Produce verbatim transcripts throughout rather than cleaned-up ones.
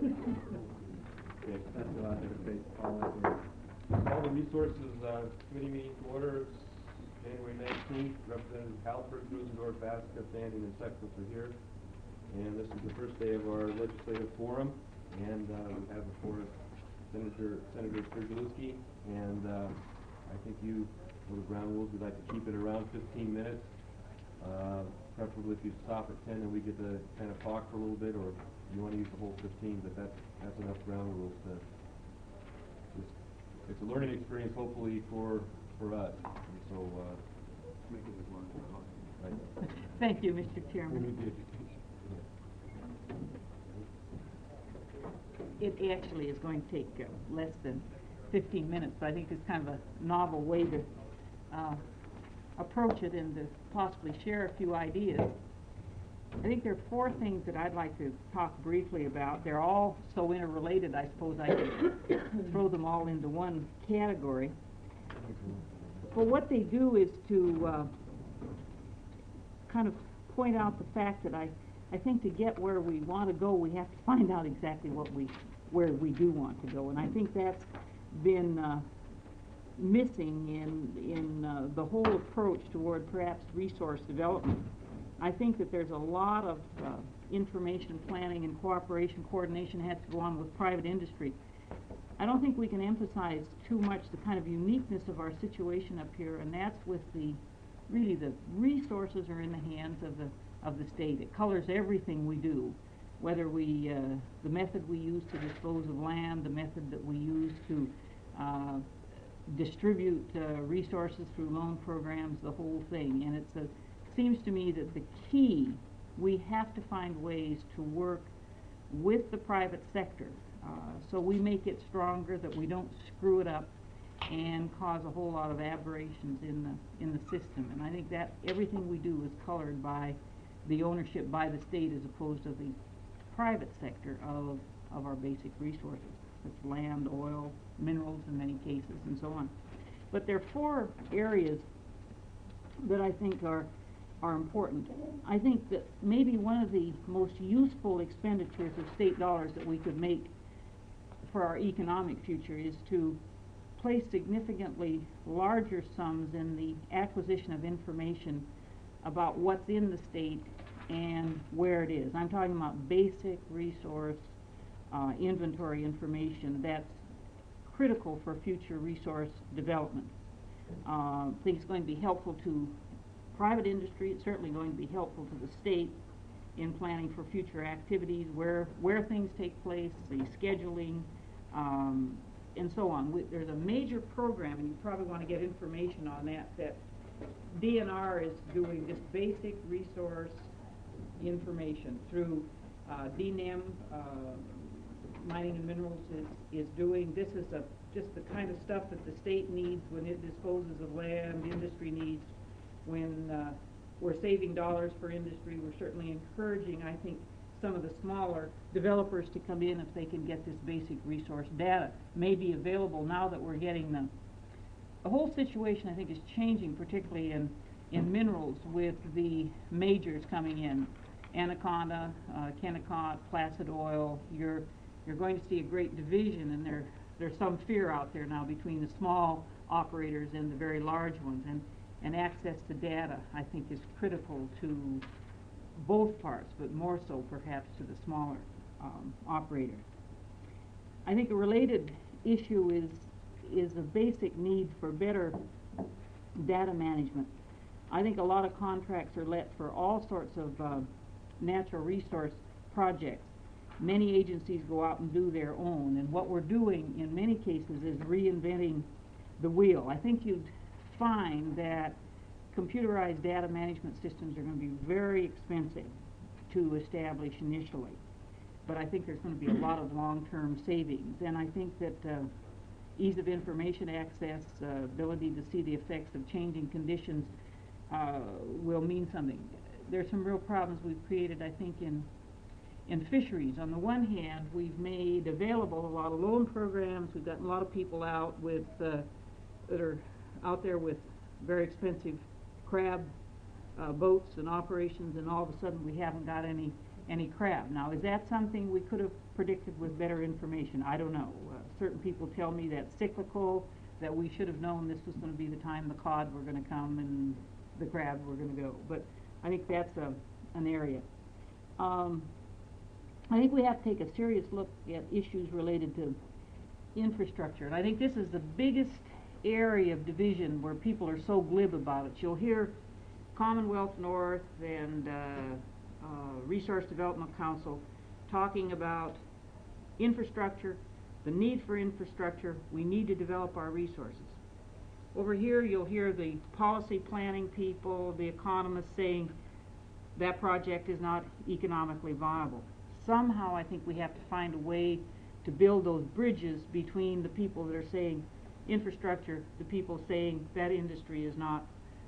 Okay, that's a lot of face. All the resources uh, committee meeting to order. It's January nineteenth. Representative Halford, Grusendorf, Vasca, Fanning, and Sexton are here. And this is the first day of our legislative forum. And uh, we have before us Senator Senator Strzelecki. And uh, I think you, for the ground rules, we'd like to keep it around fifteen minutes. Uh, preferably if you stop at ten and we get to kind of talk for a little bit, or you want to use the whole fifteen, but that's, that's enough ground rules to just, it's a learning experience hopefully for, for us. And so, uh, make it as long as possible. Right. Thank you, Mister Chairman. We need the education. It actually is going to take uh, less than fifteen minutes, but I think it's kind of a novel way to uh, approach it and to possibly share a few ideas. I think there are four things that I'd like to talk briefly about. They're all so interrelated, I suppose I could throw them all into one category. But what they do is to uh, kind of point out the fact that I, I think to get where we want to go, we have to find out exactly what we, where we do want to go. And I think that's been uh, missing in, in uh, the whole approach toward perhaps resource development. I think that there's a lot of uh, information planning and cooperation, coordination has to go on with private industry. I don't think we can emphasize too much the kind of uniqueness of our situation up here, and that's with the, really the resources are in the hands of the, of the state. It colors everything we do, whether we, uh, the method we use to dispose of land, the method that we use to uh, distribute uh, resources through loan programs, the whole thing. And it's a, seems to me that the key, we have to find ways to work with the private sector uh, so we make it stronger, that we don't screw it up and cause a whole lot of aberrations in the in the system. And I think that everything we do is colored by the ownership by the state as opposed to the private sector of of our basic resources. It's land, oil, minerals in many cases, and so on. But there are four areas that I think are are important. I think that maybe one of the most useful expenditures of state dollars that we could make for our economic future is to place significantly larger sums in the acquisition of information about what's in the state and where it is. I'm talking about basic resource uh, inventory information that's critical for future resource development. Uh, I think it's going to be helpful to private industry. It's certainly going to be helpful to the state in planning for future activities, where where things take place, the scheduling, um, and so on. We, there's a major program, and you probably want to get information on that, that D N R is doing just basic resource information through uh, D N M, uh, Mining and Minerals is, is doing. This is a, just the kind of stuff that the state needs when it disposes of land, industry needs. When uh, we're saving dollars for industry, we're certainly encouraging, I think, some of the smaller developers to come in if they can get this basic resource data. May be available now that we're getting them. The whole situation, I think, is changing, particularly in, in minerals, with the majors coming in. Anaconda, uh, Kennecott, Placid Oil. You're, you're going to see a great division, and there, there's some fear out there now between the small operators and the very large ones. And And access to data, I think, is critical to both parts, but more so perhaps to the smaller um, operators. I think a related issue is, is a basic need for better data management. I think a lot of contracts are let for all sorts of uh, natural resource projects. Many agencies go out and do their own, and what we're doing in many cases is reinventing the wheel. I think you'd find that computerized data management systems are going to be very expensive to establish initially, but I think there's going to be a lot of long-term savings. And I think that uh, ease of information access, uh, ability to see the effects of changing conditions uh, will mean something. There's some real problems we've created, I think, in in fisheries. On the one hand, we've made available a lot of loan programs. We've gotten a lot of people out with uh, that are out there with very expensive crab uh, boats and operations, and all of a sudden we haven't got any any crab. Now, is that something we could have predicted with better information? I don't know. Uh, certain people tell me that's cyclical, that we should have known this was going to be the time the cod were going to come and the crabs were going to go. But I think that's a, an area. Um, I think we have to take a serious look at issues related to infrastructure. And I think this is the biggest area of division where people are so glib about it. You'll hear Commonwealth North and uh, uh, Resource Development Council talking about infrastructure, the need for infrastructure. We need to develop our resources. Over here you'll hear the policy planning people, the economists saying that project is not economically viable. Somehow I think we have to find a way to build those bridges between the people that are saying infrastructure, the people saying that industry is not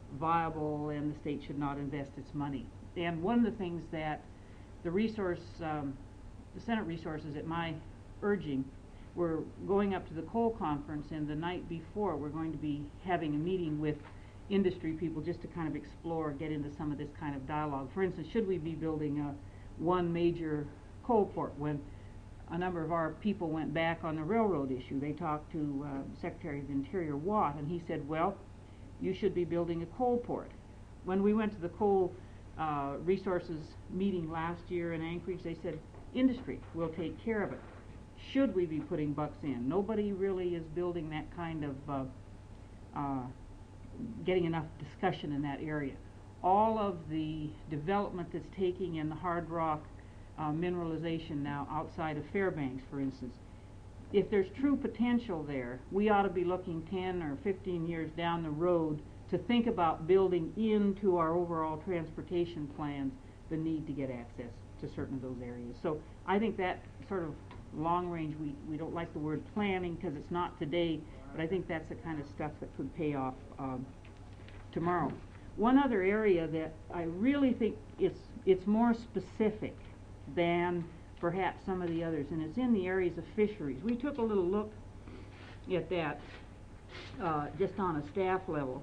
viable and the state should not invest its money. And one of the things that the resource, um, the Senate resources at my urging, we're going up to the coal conference, and the night before we're going to be having a meeting with industry people just to kind of explore, get into some of this kind of dialogue. For instance, should we be building a one major coal port? When a number of our people went back on the railroad issue, they talked to uh, Secretary of the Interior Watt, and he said, well, you should be building a coal port. When we went to the coal uh, resources meeting last year in Anchorage, they said, industry will take care of it. Should we be putting bucks in? Nobody really is building that kind of, uh, uh, getting enough discussion in that area. All of the development that's taking in the hard rock uh, mineralization now outside of Fairbanks, for instance, if there's true potential there, we ought to be looking ten or fifteen years down the road to think about building into our overall transportation plans the need to get access to certain of those areas. So I think that sort of long range, we, we don't like the word planning because it's not today, but I think that's the kind of stuff that could pay off um, tomorrow. One other area that I really think it's, it's more specific than perhaps some of the others, and it's in the areas of fisheries. We took a little look at that uh, just on a staff level.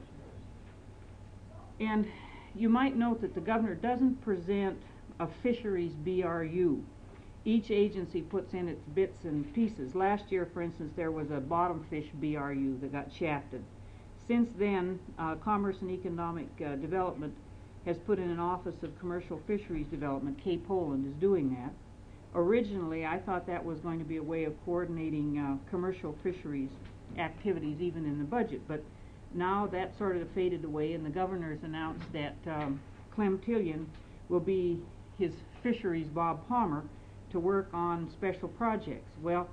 And you might note that the governor doesn't present a fisheries B R U. Each agency puts in its bits and pieces. Last year, for instance, there was a bottom fish B R U that got shafted. Since then, uh, Commerce and Economic uh, Development has put in an Office of Commercial Fisheries Development. Cape Poland is doing that. Originally, I thought that was going to be a way of coordinating uh, commercial fisheries activities even in the budget, but now that sort of faded away, and the governor's announced that um, Clem Tillion will be his fisheries Bob Palmer to work on special projects. Well,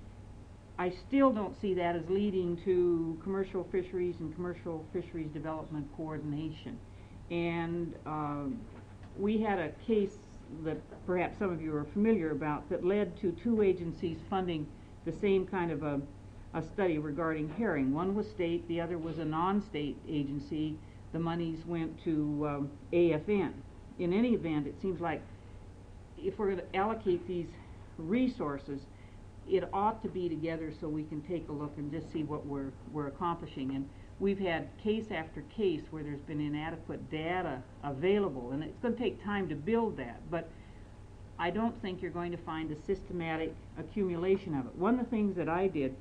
I still don't see that as leading to commercial fisheries and commercial fisheries development coordination. And um, we had a case that perhaps some of you are familiar about that led to two agencies funding the same kind of a, a study regarding herring. One was state, the other was a non-state agency. The monies went to um, A F N. In any event, it seems like if we're going to allocate these resources, it ought to be together so we can take a look and just see what we're, we're accomplishing. And we've had case after case where there's been inadequate data available, and it's going to take time to build that, but I don't think you're going to find a systematic accumulation of it. One of the things that I did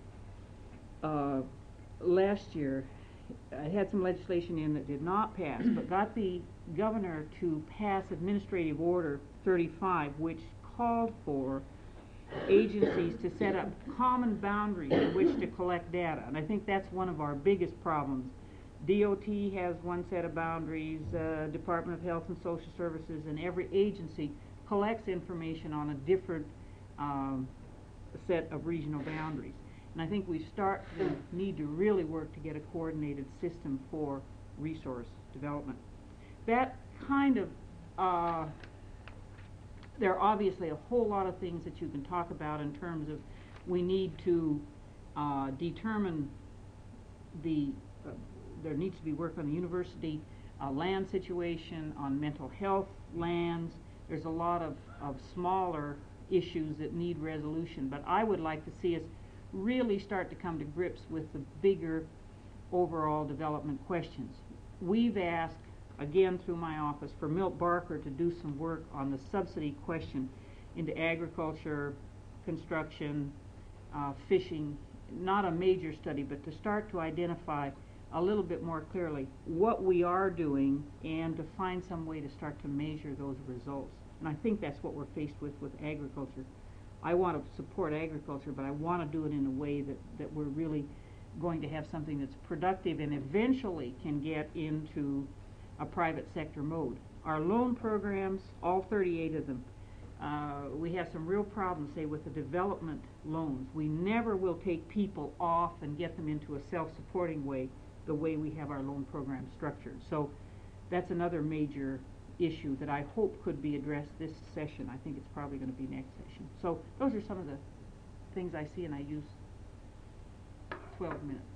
uh, last year, I had some legislation in that did not pass, but got the governor to pass Administrative Order thirty-five, which called for agencies to set up common boundaries in which to collect data. And I think that's one of our biggest problems. D O T has one set of boundaries, uh, Department of Health and Social Services, and every agency collects information on a different um, set of regional boundaries. And I think we start to need to really work to get a coordinated system for resource development. That kind of uh, there are obviously a whole lot of things that you can talk about in terms of we need to uh, determine the, uh, there needs to be work on the university uh, land situation, on mental health lands. There's a lot of, of smaller issues that need resolution, but I would like to see us really start to come to grips with the bigger overall development questions. We've asked again through my office, for Milt Barker to do some work on the subsidy question into agriculture, construction, uh, fishing, not a major study, but to start to identify a little bit more clearly what we are doing and to find some way to start to measure those results. And I think that's what we're faced with with agriculture. I want to support agriculture, but I want to do it in a way that, that we're really going to have something that's productive and eventually can get into a private sector mode. Our loan programs, all thirty-eight of them, uh, we have some real problems, say, with the development loans. We never will take people off and get them into a self-supporting way the way we have our loan program structured. So that's another major issue that I hope could be addressed this session. I think it's probably going to be next session. So those are some of the things I see, and I use twelve minutes.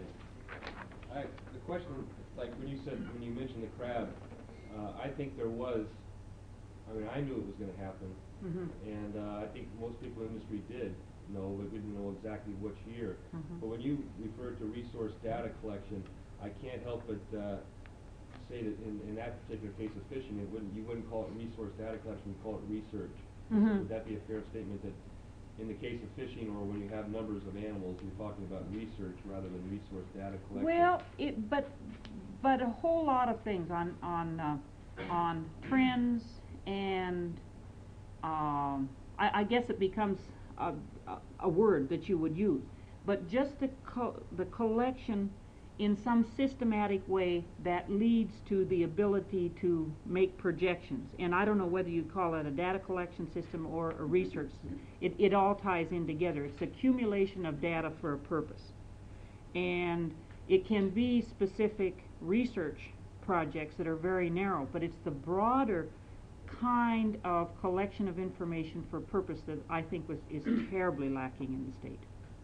I, the question, like when you said, when you mentioned the crab, uh, I think there was, I mean, I knew it was going to happen, Mm-hmm. and uh, I think most people in the industry did know, but we didn't know exactly which year. Mhm. But when you refer to resource data collection, I can't help but uh, say that in, in that particular case of fishing, it wouldn't, you wouldn't call it resource data collection, you'd call it research. Mhm. Would that be a fair statement, that in the case of fishing, or when you have numbers of animals, you're talking about research rather than resource data collection? Well, it, but, but a whole lot of things on, on, uh, on trends and, um, I, I guess it becomes a, a, a word that you would use. But just the co- the collection in some systematic way that leads to the ability to make projections. And I don't know whether you call it a data collection system or a research. It, it all ties in together. It's accumulation of data for a purpose. And it can be specific research projects that are very narrow, but it's the broader kind of collection of information for purpose that I think was, is terribly lacking in the state.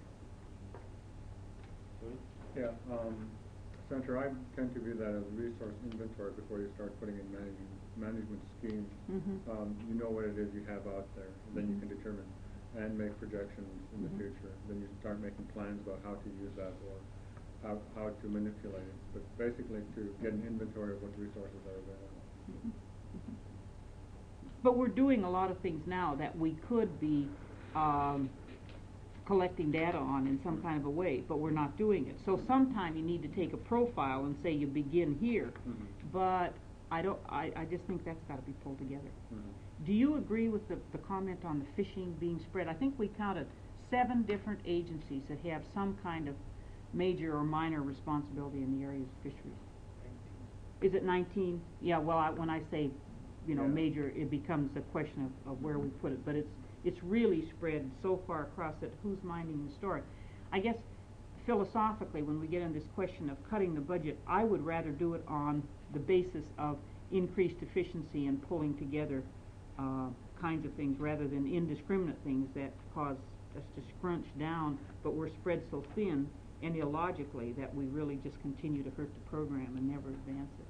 Yeah, um, Senator, I tend to view that as resource inventory before you start putting in managing, management schemes. Mhm. Um, you know what it is you have out there, and then you can determine and make projections in the Mhm. future. Then you start making plans about how to use that or how, how to manipulate it. But basically to get an inventory of what resources are available. Mhm. Mhm. But we're doing a lot of things now that we could be um, collecting data on in some kind of a way, but we're not doing it. So sometime you need to take a profile and say you begin here, Mhm. but I don't. I, I just think that's got to be pulled together. Mhm. Do you agree with the, the comment on the fishing being spread? I think we counted seven different agencies that have some kind of major or minor responsibility in the areas of fisheries. Is it nineteen? Yeah, well, I, when I say, you know, Yeah. major, it becomes a question of, of where we put it, but it's, it's really spread so far across that who's minding the story. I guess philosophically, when we get in this question of cutting the budget, I would rather do it on the basis of increased efficiency and pulling together uh, kinds of things rather than indiscriminate things that cause us to scrunch down, but we're spread so thin and illogically that we really just continue to hurt the program and never advance it.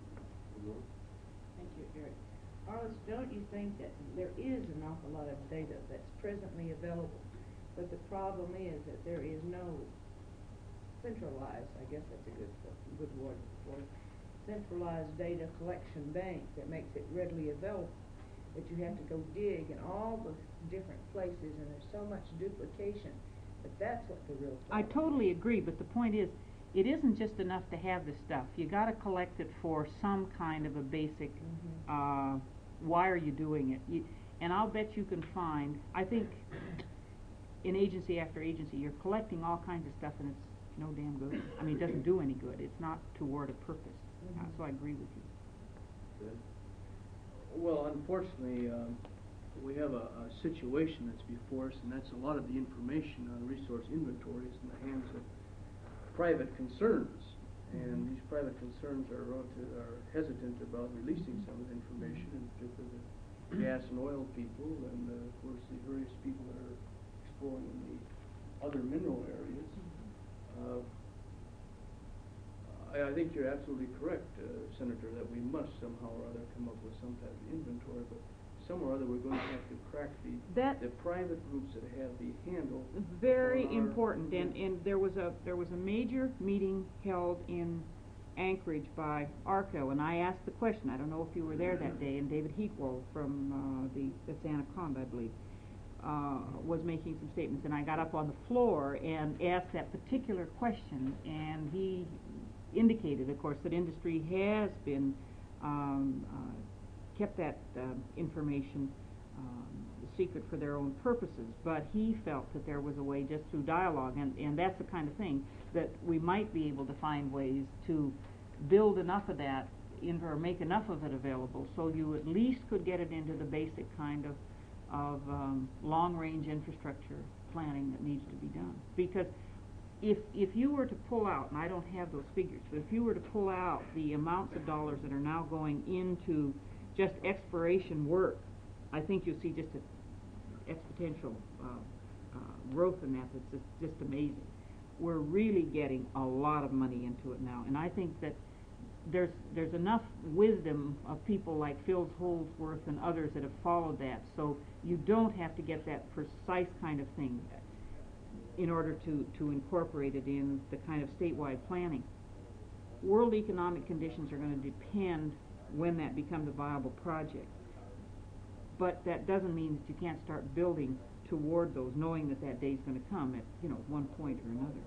Thank you, Eric. Arliss, don't you think that there is an awful lot of data that's presently available, but the problem is that there is no centralized, I guess that's a good, good word for it, centralized data collection bank that makes it readily available, that you have to go dig in all the different places, and there's so much duplication, but that's what the real I problem is. totally agree, but the point is, it isn't just enough to have the stuff. You got to collect it for some kind of a basic, Mhm. uh, why are you doing it? You, and I'll bet you can find, I think, in agency after agency, you're collecting all kinds of stuff and it's no damn good. I mean, it doesn't do any good. It's not toward a purpose. Uh, Mhm. so I agree with you. Good. Well, unfortunately, um, we have a, a situation that's before us, and that's a lot of the information on resource inventories in the hands of private concerns. And these private concerns are relative, are hesitant about releasing some of the information, in particular the gas and oil people, and uh, of course the various people that are exploring in the other mineral areas. Uh, I, I think you're absolutely correct, uh, Senator, that we must somehow or other come up with some type of inventory, but somewhere or other we're going to have to crack the That- the private groups that have the handle. Very on our- important, and, and there was a there was a major meeting held in Anchorage by ARCO, and I asked the question, I don't know if you were there that day, and David Heatwell from uh, the, that's Anaconda, I believe, uh, was making some statements, and I got up on the floor and asked that particular question, and he indicated, of course, that industry has been um, uh, kept that uh, information um, secret for their own purposes, but he felt that there was a way just through dialogue, and, and that's the kind of thing that we might be able to find ways to build enough of that in, or make enough of it available so you at least could get it into the basic kind of of um, long-range infrastructure planning that needs to be done. Because if if you were to pull out, and I don't have those figures, but if you were to pull out the amounts of dollars that are now going into just exploration work, I think you'll see just an exponential uh, uh, growth in that that's just, just amazing. We're really getting a lot of money into it now, and I think that there's there's enough wisdom of people like Phil Holdsworth and others that have followed that, so you don't have to get that precise kind of thing in order to, to incorporate it in the kind of statewide planning. World economic conditions are going to depend when that becomes a viable project, but that doesn't mean that you can't start building toward those, knowing that that day's going to come at, you know, one point or another.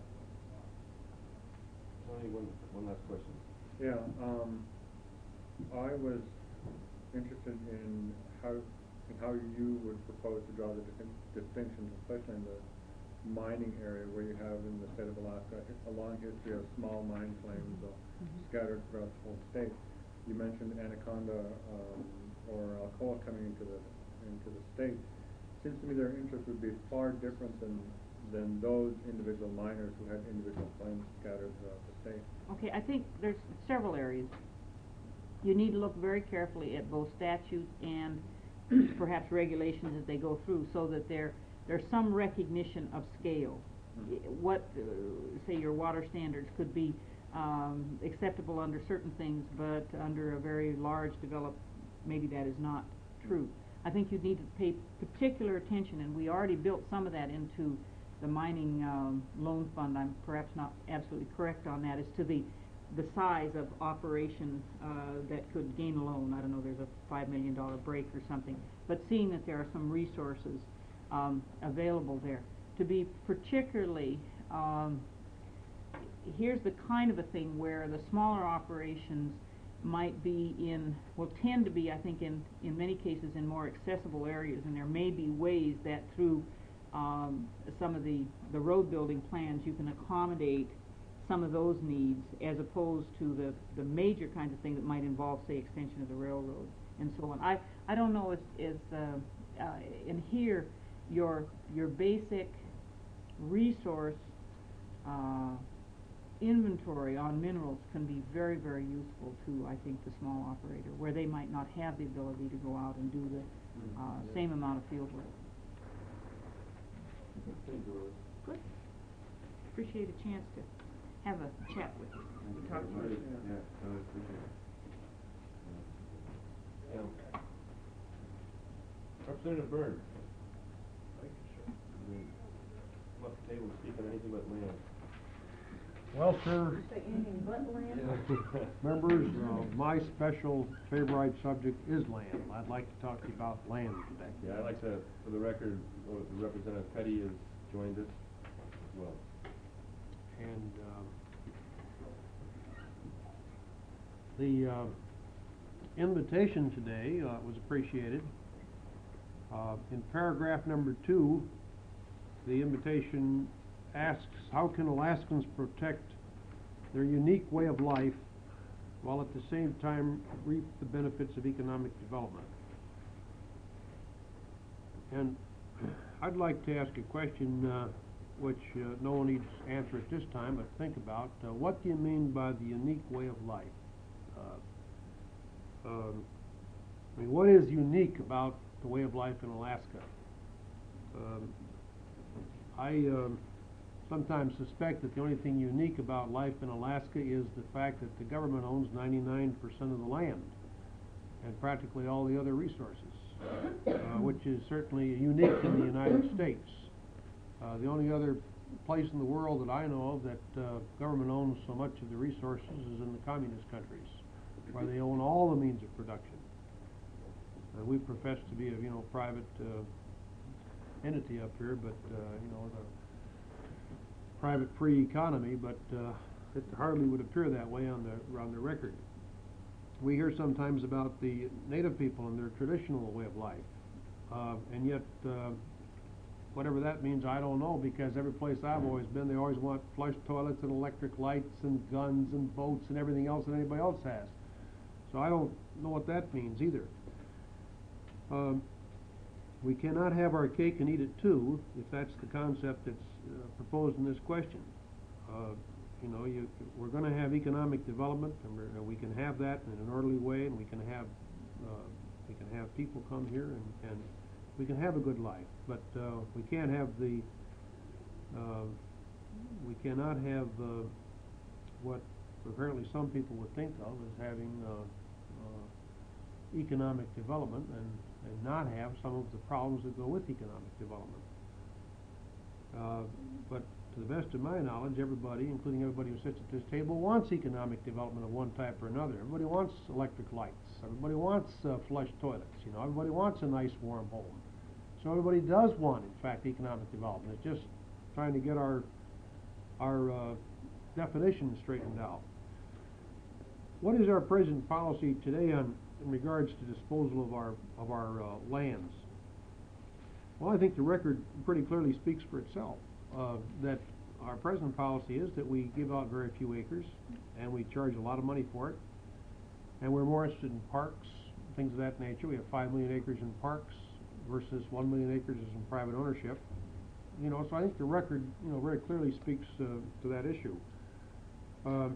Only one, one last question. Yeah, um, I was interested in how, in how you would propose to draw the distin- distinctions, especially in the mining area where you have in the state of Alaska a long history of small mine claims uh, Mm-hmm. scattered throughout the whole state. You mentioned Anaconda um, or Alcoa coming into the into the state. Seems to me their interest would be far different than than those individual miners who had individual claims scattered throughout the state. Okay, I think there's several areas. You need to look very carefully at both statutes and perhaps regulations as they go through, so that there there's some recognition of scale. Mm-hmm. What, uh, say, your water standards could be um, acceptable under certain things, but under a very large developed, maybe that is not true. I think you need to pay particular attention, and we already built some of that into the mining um, loan fund. I'm perhaps not absolutely correct on that as to the the size of operation uh, that could gain a loan. I don't know, there's a five million dollar break or something, but seeing that there are some resources um, available there to be particularly um, here's the kind of a thing where the smaller operations might be in, will tend to be, I think, in, in many cases in more accessible areas, and there may be ways that through um, some of the, the road building plans you can accommodate some of those needs as opposed to the, the major kind of thing that might involve, say, extension of the railroad and so on. I, I don't know if, if uh, uh, in here your, your basic resource uh, inventory on minerals can be very, very useful to, I think, the small operator, where they might not have the ability to go out and do the uh, Mm-hmm. same amount of field work. Thank you, Rose. Good. Appreciate a chance to have a chat with you. Talk to you. Yeah, I really appreciate it. Yeah. Representative Byrne. Thank you, sir. Come up to the table and speak on anything but land. Well, sir, Say anything but land? members, uh, my special favorite subject is land. I'd like to talk to you about land today. Yeah, I'd like to, for the record, uh, Representative Petty has joined us as well. And um, the uh, invitation today uh, was appreciated. Uh, in paragraph number two, the invitation asks, how can Alaskans protect their unique way of life while at the same time reap the benefits of economic development? And I'd like to ask a question uh, which uh, no one needs to answer at this time, but think about, uh, what do you mean by the unique way of life? Uh, um, I mean, what is unique about the way of life in Alaska? Um, I um, sometimes suspect that the only thing unique about life in Alaska is the fact that the government owns ninety-nine percent of the land and practically all the other resources, uh, which is certainly unique in the United States. Uh, the only other place in the world that I know of that uh, government owns so much of the resources is in the communist countries, where they own all the means of production. Uh, we profess to be a, you know, private uh, entity up here, but, uh, you know, the private free economy, but uh, it hardly would appear that way on the, on the record. We hear sometimes about the native people and their traditional way of life, uh, and yet, uh, whatever that means, I don't know, because every place I've always been, they always want flush toilets and electric lights and guns and boats and everything else that anybody else has. So I don't know what that means either. Um, we cannot have our cake and eat it too, if that's the concept that's uh, proposed in this question. Uh, you know, you, we're going to have economic development, and we're, uh, we can have that in an orderly way, and we can have uh, we can have people come here, and, and we can have a good life. But uh, we can't have the uh, we cannot have uh, what apparently some people would think of as having uh, uh, economic development and, and not have some of the problems that go with economic development. Uh, but to the best of my knowledge, everybody, including everybody who sits at this table, wants economic development of one type or another. Everybody wants electric lights. Everybody wants uh, flush toilets. You know, everybody wants a nice warm home. So everybody does want, in fact, economic development. It's just trying to get our our uh, definitions straightened out. What is our present policy today on in regards to disposal of our of our uh, lands? Well, I think the record pretty clearly speaks for itself. Uh, that our present policy is that we give out very few acres, and we charge a lot of money for it. And we're more interested in parks, things of that nature. We have five million acres in parks versus one million acres is in private ownership. You know, so I think the record, you know, very clearly speaks uh, to that issue. Uh,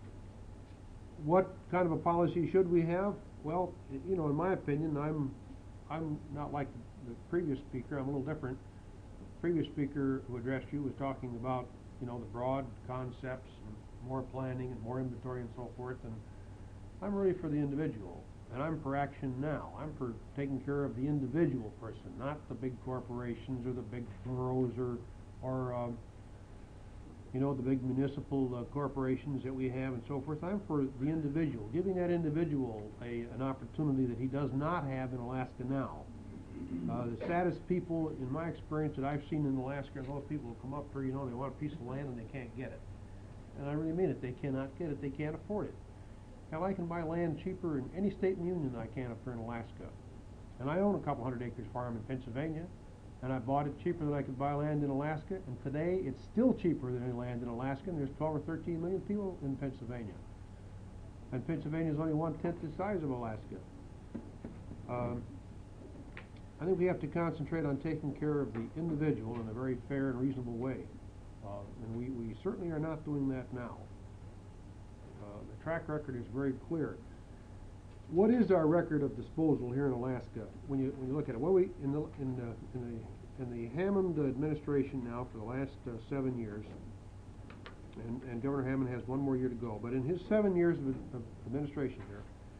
what kind of a policy should we have? Well, you know, in my opinion, I'm I'm not like the previous speaker. I'm a little different. The previous speaker who addressed you was talking about, you know, the broad concepts and more planning and more inventory and so forth. And I'm really for the individual, and I'm for action now. I'm for taking care of the individual person, not the big corporations or the big boroughs or, or um, you know, the big municipal uh, corporations that we have and so forth. I'm for the individual, giving that individual a, an opportunity that he does not have in Alaska now. Uh, the saddest people, in my experience, that I've seen in Alaska are those people who come up here, you know, they want a piece of land and they can't get it. And I really mean it. They cannot get it. They can't afford it. Hell, I can buy land cheaper in any state in the union than I can up here in Alaska. And I own a couple hundred acres farm in Pennsylvania, and I bought it cheaper than I could buy land in Alaska, and today it's still cheaper than any land in Alaska, and there's twelve or thirteen million people in Pennsylvania. And Pennsylvania is only one-tenth the size of Alaska. Um, I think we have to concentrate on taking care of the individual in a very fair and reasonable way. Uh, and we, we certainly are not doing that now. Uh, the track record is very clear. What is our record of disposal here in Alaska? When you when you look at it, what we in the in the in the in the Hammond administration now for the last uh, seven years, and, and Governor Hammond has one more year to go. But in his seven years of, of administration here,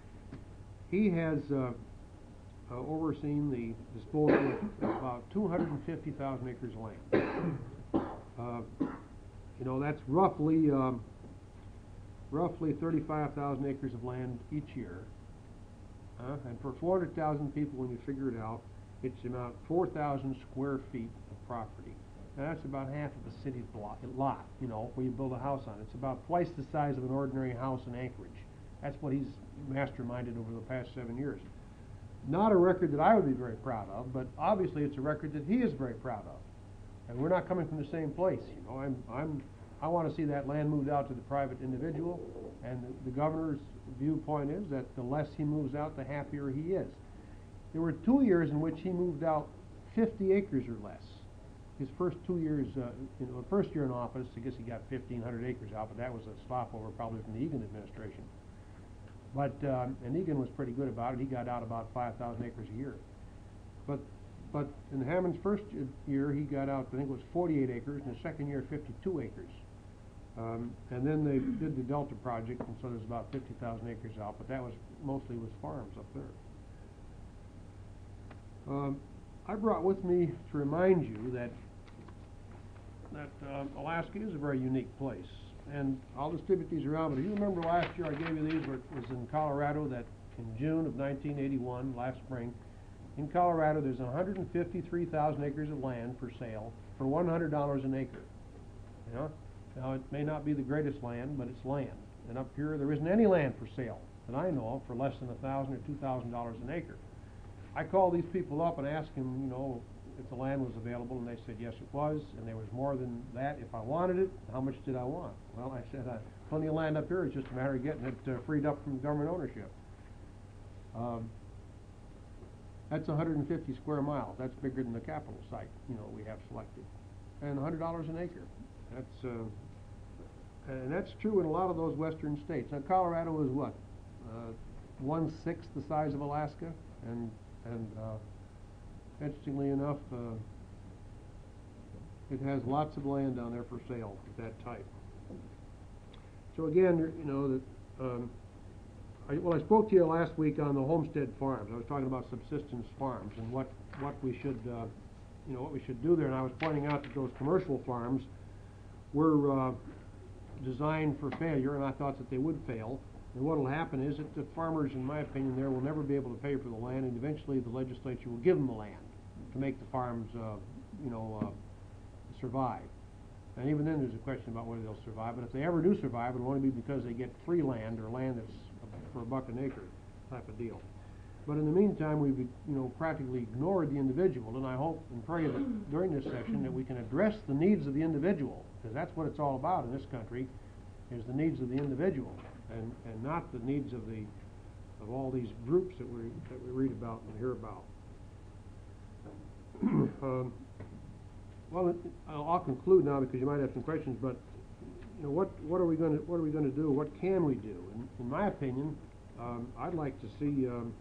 he has uh, uh, overseen the disposal of about two hundred fifty thousand acres of land. Uh, you know, that's roughly um, roughly thirty-five thousand acres of land each year. Uh, and for four hundred thousand people, when you figure it out, it's about four thousand square feet of property. Now that's about half of a city block, lot, you know, where you build a house on. It's about twice the size of an ordinary house in Anchorage. That's what he's masterminded over the past seven years. Not a record that I would be very proud of, but obviously it's a record that he is very proud of. And we're not coming from the same place, you know. I'm, I'm, I want to see that land moved out to the private individual, and the, the governor's viewpoint is that the less he moves out, the happier he is. There were two years in which he moved out fifty acres or less. His first two years, uh, you know, the first year in office, I guess he got fifteen hundred acres out, but that was a stopover probably from the Egan administration. But, um, and Egan was pretty good about it. He got out about five thousand acres a year. But, but in Hammond's first year, he got out, I think it was forty-eight acres, and the second year, fifty-two acres. Um, and then they did the Delta project, and so there's about fifty thousand acres out, but that was mostly was farms up there. Um, I brought with me to remind you that that um, Alaska is a very unique place. And I'll distribute these around, but do you remember last year I gave you these, where it was in Colorado, that in June of nineteen eighty-one, last spring, in Colorado, there's one hundred fifty-three thousand acres of land for sale for one hundred dollars an acre. You know? Now, it may not be the greatest land, but it's land. And up here, there isn't any land for sale that I know of for less than one thousand dollars or two thousand dollars an acre. I called these people up and asked them, you know, if the land was available, and they said yes it was, and there was more than that if I wanted it. How much did I want? Well, I said, uh, plenty of land up here, it's just a matter of getting it uh, freed up from government ownership. Um, that's one hundred fifty square miles. That's bigger than the Capitol site, you know, we have selected. And one hundred dollars an acre. That's, uh, and that's true in a lot of those western states. Now, Colorado is what? Uh, one-sixth the size of Alaska, and, and, uh, interestingly enough, uh, it has lots of land down there for sale of that type. So again, you know, that, um, I, well, I spoke to you last week on the homestead farms. I was talking about subsistence farms and what, what we should, uh, you know, what we should do there. And I was pointing out that those commercial farms were uh, designed for failure, and I thought that they would fail. And what will happen is that the farmers, in my opinion, there will never be able to pay for the land, and eventually the legislature will give them the land to make the farms, uh, you know, uh, survive. And even then, there's a question about whether they'll survive. But if they ever do survive, it'll only be because they get free land or land that's for a buck an acre type of deal. But in the meantime, we've, you know, practically ignored the individual, and I hope and pray that during this session that we can address the needs of the individual, because that's what it's all about in this country, is the needs of the individual, and, and not the needs of the of all these groups that we that we read about and hear about. um, well, I'll, I'll conclude now because you might have some questions. But you know, what what are we going to what are we going to do? What can we do? In, in my opinion, um, I'd like to see um,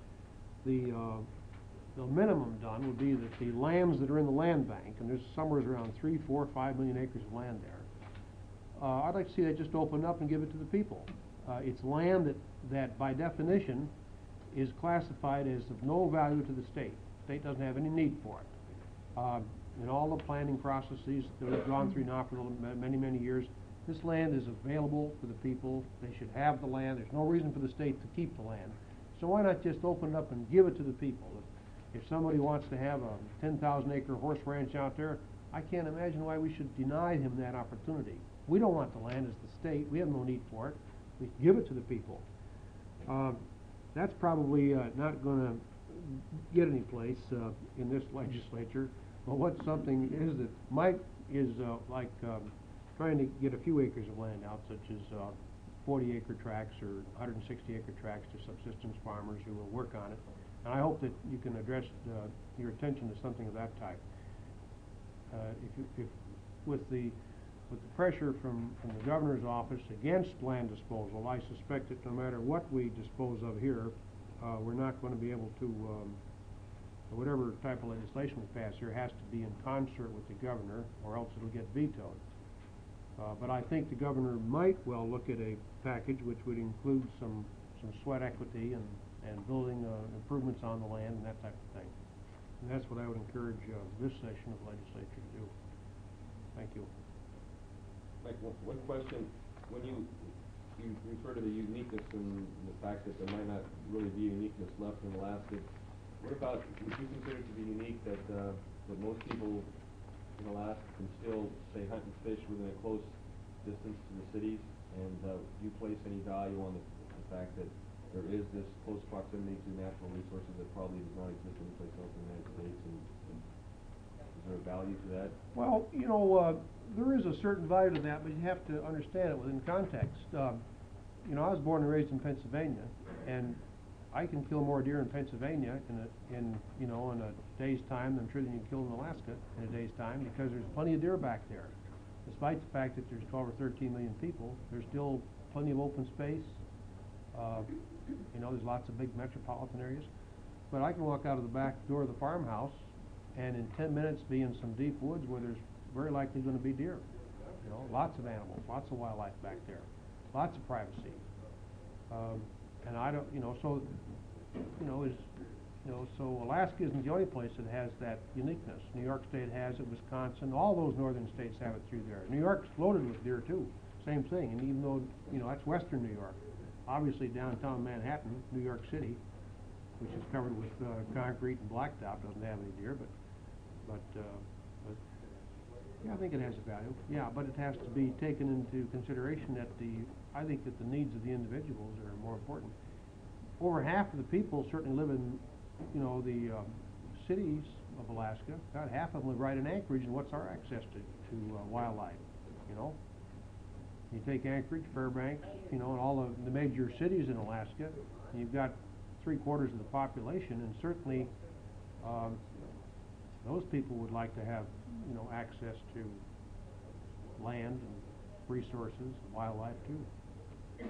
the uh, the minimum done would be that the lands that are in the land bank, and there's somewhere around three, four, five million acres of land there. Uh, I'd like to see that just opened up and give it to the people. Uh, it's land that, that by definition is classified as of no value to the state. The state doesn't have any need for it. Uh, in all the planning processes that we've gone through now for many, many years, this land is available to the people. They should have the land. There's no reason for the state to keep the land. So why not just open it up and give it to the people? If, if somebody wants to have a ten thousand acre horse ranch out there, I can't imagine why we should deny him that opportunity. We don't want the land as the state. We have no need for it. We give it to the people. Uh, that's probably uh, not going to get any place uh, in this legislature. But what something is that might is uh, like um, trying to get a few acres of land out, such as uh, forty acre tracts or one hundred sixty acre tracts to subsistence farmers who will work on it. And I hope that you can address uh, your attention to something of that type. Uh, if, you, if with the With the pressure from, from the governor's office against land disposal, I suspect that no matter what we dispose of here, uh, we're not going to be able to, um, whatever type of legislation we pass here has to be in concert with the governor, or else it'll get vetoed. Uh, but I think the governor might well look at a package which would include some, some sweat equity and, and building uh, improvements on the land and that type of thing. And that's what I would encourage uh, this session of the legislature to do. Thank you. Mike, one, one question. When you you refer to the uniqueness and the fact that there might not really be uniqueness left in Alaska, what about, would you consider it to be unique that uh, that most people in Alaska can still, say, hunt and fish within a close distance to the cities? And uh, do you place any value on the, the fact that there is this close proximity to natural resources that probably does not exist anyplace else in the United States? And, and is there a value to that? Well, you know, uh, there is a certain value to that, but you have to understand it within context. Um, you know, I was born and raised in Pennsylvania, and I can kill more deer in Pennsylvania in a, in you know in a day's time than I'm sure than you can kill in Alaska in a day's time, because there's plenty of deer back there. Despite the fact that there's twelve or thirteen million people, there's still plenty of open space. Uh, you know, there's lots of big metropolitan areas, but I can walk out of the back door of the farmhouse and in ten minutes be in some deep woods where there's very likely going to be deer. You know, lots of animals, lots of wildlife back there, lots of privacy. Um, and I don't, you know, so, you know, is You know, so Alaska isn't the only place that has that uniqueness. New York State has it, Wisconsin, all those northern states have it through there. New York's loaded with deer too, same thing, and even though, you know, that's western New York. Obviously downtown Manhattan, New York City, which is covered with uh, concrete and blacktop, doesn't have any deer, but, but, uh, but, yeah, I think it has a value. Yeah, but it has to be taken into consideration that the, I think that the needs of the individuals are more important. Over half of the people certainly live in, you know, the um, cities of Alaska. About half of them live right in Anchorage, and what's our access to, to uh, wildlife, you know? You take Anchorage, Fairbanks, you know, and all of the major cities in Alaska, and you've got three quarters of the population, and certainly um, those people would like to have, you know, access to land and resources and wildlife too. I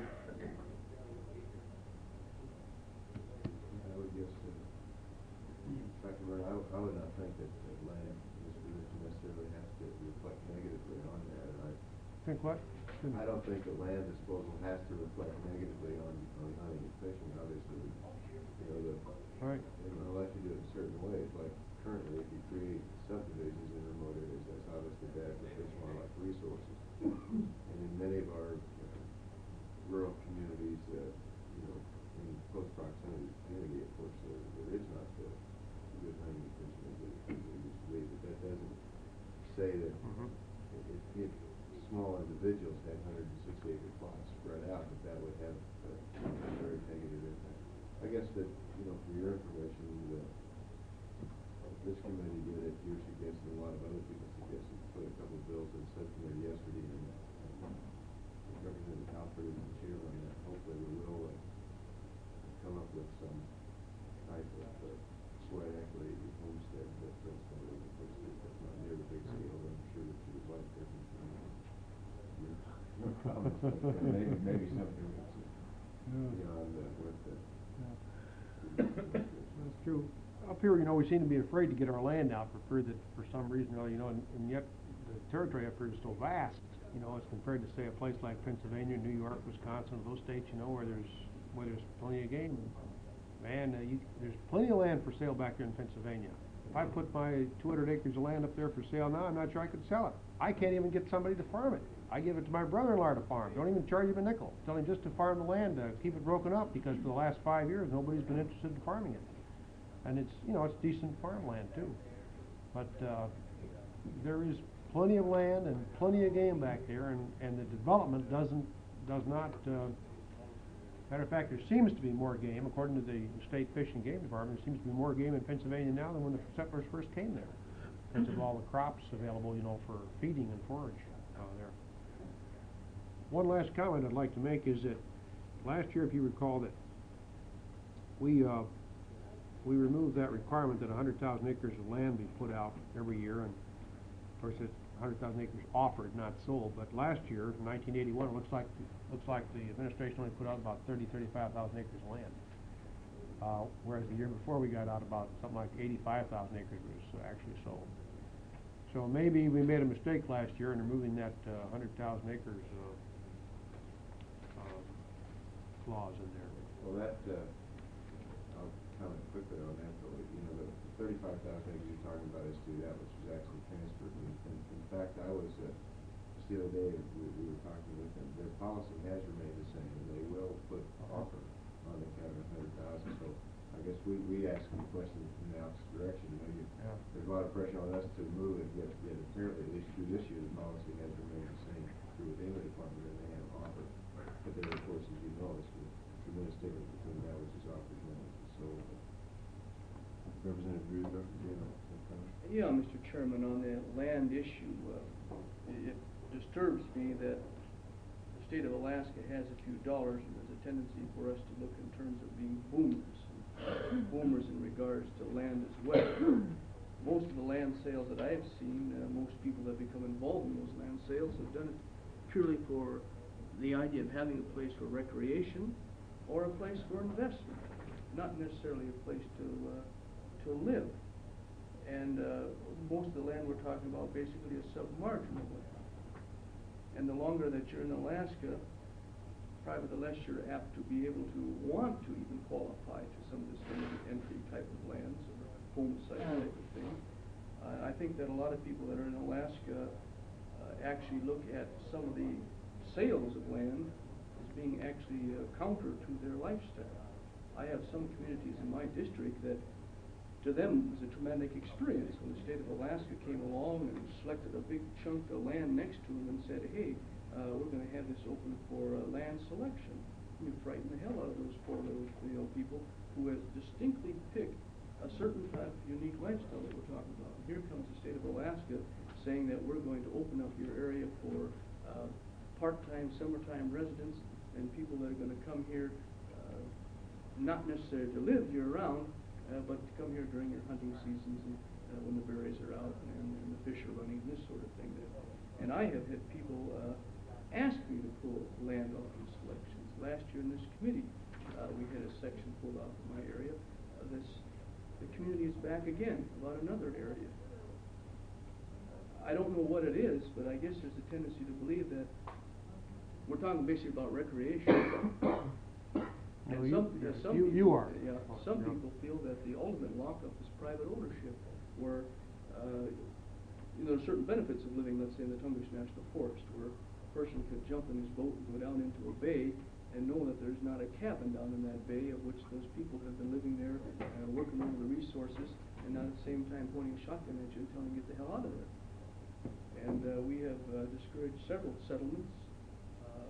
would guess, uh, Doctor Murray, I, w- I would not think that uh, land disposition necessarily has to reflect negatively on that. And I Think what? I don't think that land disposal has to reflect negatively on, on hunting and fishing. Obviously, you know, the, All right. you know, unless you do it in certain ways, like currently, if you create subdivisions in remote areas, that's obviously bad for fish and wildlife resources. And in many of our uh, rural communities, uh, you know, in close proximity to the community, of course, there, there is not the good hunting and fishing as it as it used to be. But that doesn't say that Mhm. if, if small individuals had one hundred sixty acre plots spread out, that that would have a, a very negative impact. I guess that, you know, for your information, the, this committee did it, your suggestion, a lot of other people suggested, put a couple of bills in the subcommittee yesterday, and uh, Representative Halford is the chair on that. Hopefully we will uh, come up with some type of uh, sweat equity homestead that principle that of course that's not near the big scale that I'm sure that you would like there. No problem. Maybe, maybe something that's uh, beyond uh, what the. That's true. Up here, you know, we seem to be afraid to get our land out for fear that for some reason, or, you know, and, and yet the territory up here is so vast, you know, as compared to, say, a place like Pennsylvania, New York, Wisconsin, those states, you know, where there's where there's plenty of game. Man, uh, you, there's plenty of land for sale back there in Pennsylvania. If I put my two hundred acres of land up there for sale now, I'm not sure I could sell it. I can't even get somebody to farm it. I give it to my brother-in-law to farm. Don't even charge him a nickel. Tell him just to farm the land, to keep it broken up, because for the last five years, nobody's been interested in farming it. And it's, you know, it's decent farmland too. But uh, there is plenty of land and plenty of game back there, and, and the development doesn't, does not, uh, matter of fact, there seems to be more game, according to the State Fish and Game Department. There seems to be more game in Pennsylvania now than when the settlers first came there, because of all the crops available, you know, for feeding and forage uh, there. One last comment I'd like to make is that last year, if you recall, that we uh, we removed that requirement that one hundred thousand acres of land be put out every year, and of course it's one hundred thousand acres offered, not sold. But last year, in nineteen eighty-one, it looks like looks like the administration only put out about thirty, thirty-five thousand acres of land, uh, whereas the year before we got out about something like eighty-five thousand acres was actually sold. So maybe we made a mistake last year in removing that uh, one hundred thousand acres uh, uh, clause in there. Well, that, uh, I'll comment quickly on that, though. You know, the thirty-five thousand acres you're talking about is to that which was actually transferred. And, and in fact, I was, uh, just the other day, we, we were talking with them. Their policy has remained the same, and they will put offer on the count of one hundred thousand. So I guess we, we asked some questions in the opposite direction. You know, you, Yeah. there's a lot of pressure on us to move it, yet, yet apparently, at least through this year, the policy has remained the same through within the department, and they have offered. But there, of course, as you know, it's the tremendous difference between that which is offered and that which is sold. Representative Drew, Doctor Jano, some comment? Yeah, Mister Chairman, on the land issue, uh, it disturbs me that the state of Alaska has a few dollars, and there's a tendency for us to look in terms of being boomers, boomers in regards to land as well. Most of the land sales that I have seen, uh, most people that become involved in those land sales have done it purely for the idea of having a place for recreation or a place for investment, not necessarily a place to uh, to live. And uh, most of the land we're talking about basically is submarginal land. And the longer that you're in Alaska, private, the less you're apt to be able to want to even qualify to some of this limited entry type of lands or home site type of thing. Uh, I think that a lot of people that are in Alaska uh, actually look at some of the sales of land as being actually uh, counter to their lifestyle. I have some communities in my district that to them was a traumatic experience when the state of Alaska came along and selected a big chunk of land next to them and said, hey, uh, we're going to have this open for uh, land selection. You frighten the hell out of those poor little, you know, people who have distinctly picked a certain type of unique lifestyle that we're talking about. Here comes the state of Alaska saying that we're going to open up your area for uh, part-time, summertime residents and people that are going to come here uh, not necessarily to live year-round, uh, but to come here during your hunting seasons and uh, when the berries are out and, and the fish are running, this sort of thing. And I have had people uh, ask me to pull land off in selections. Last year in this committee, uh, we had a section pulled off in my area. Uh, this, the community is back again about another area. I don't know what it is, but I guess there's a tendency to believe that we're talking basically about recreation. And No, you- some, yeah, some you- people, you are. yeah, Oh, some yeah. people feel that the ultimate lockup is private ownership, where, uh, you know, there are certain benefits of living, let's say, in the Tungush National Forest, where a person could jump in his boat and go down into a bay and know that there's not a cabin down in that bay, of which those people have been living there, uh, working over the resources, and not at the same time pointing a shotgun at you and telling you to get the hell out of there. And uh, we have uh, discouraged several settlements. Uh,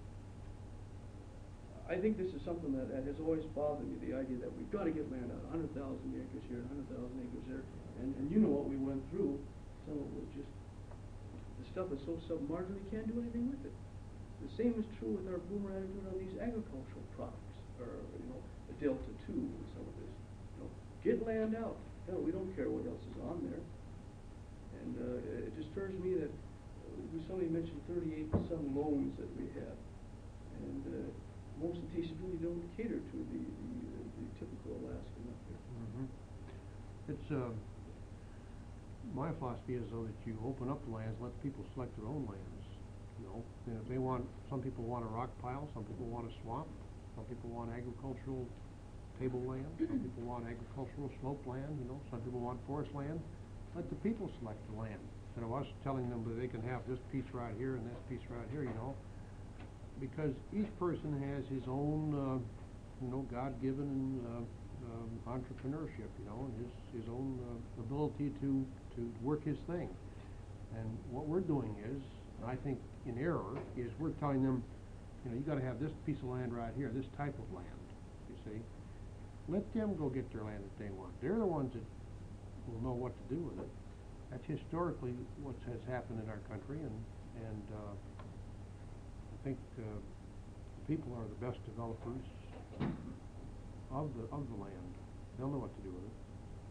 I think this is something that, that has always bothered me, the idea that we've got to get land out, one hundred thousand acres here, one hundred thousand acres there, and, and you know what we went through. Some of it was just, the stuff is so submarginal you can't do anything with it. The same is true with our boomer attitude on these agricultural products, or, you know, the Delta two and some of this. You know, get land out. Hell, we don't care what else is on there. And uh, it disturbs me that uh, somebody mentioned thirty-eight some loans that we have, and uh, most of these really don't cater to the the, uh, the typical Alaskan up here. Mhm. It's, uh, my philosophy is though that you open up the lands, let people select their own lands, you know. And if they want, some people want a rock pile, some people want a swamp, some people want agricultural tableland, some people want agricultural slope land, you know, some people want forest land. Let the people select the land, instead of us telling them that they can have this piece right here and this piece right here, you know. Because each person has his own, uh, you know, God-given uh, um, entrepreneurship, you know, and his, his own uh, ability to, to work his thing. And what we're doing is, and I think in error, is we're telling them, you know, you gotta have this piece of land right here, this type of land, you see. Let them go get their land that they want. They're the ones that will know what to do with it. That's historically what has happened in our country, and, and uh, I think uh, the people are the best developers of the, of the land. They'll know what to do with it.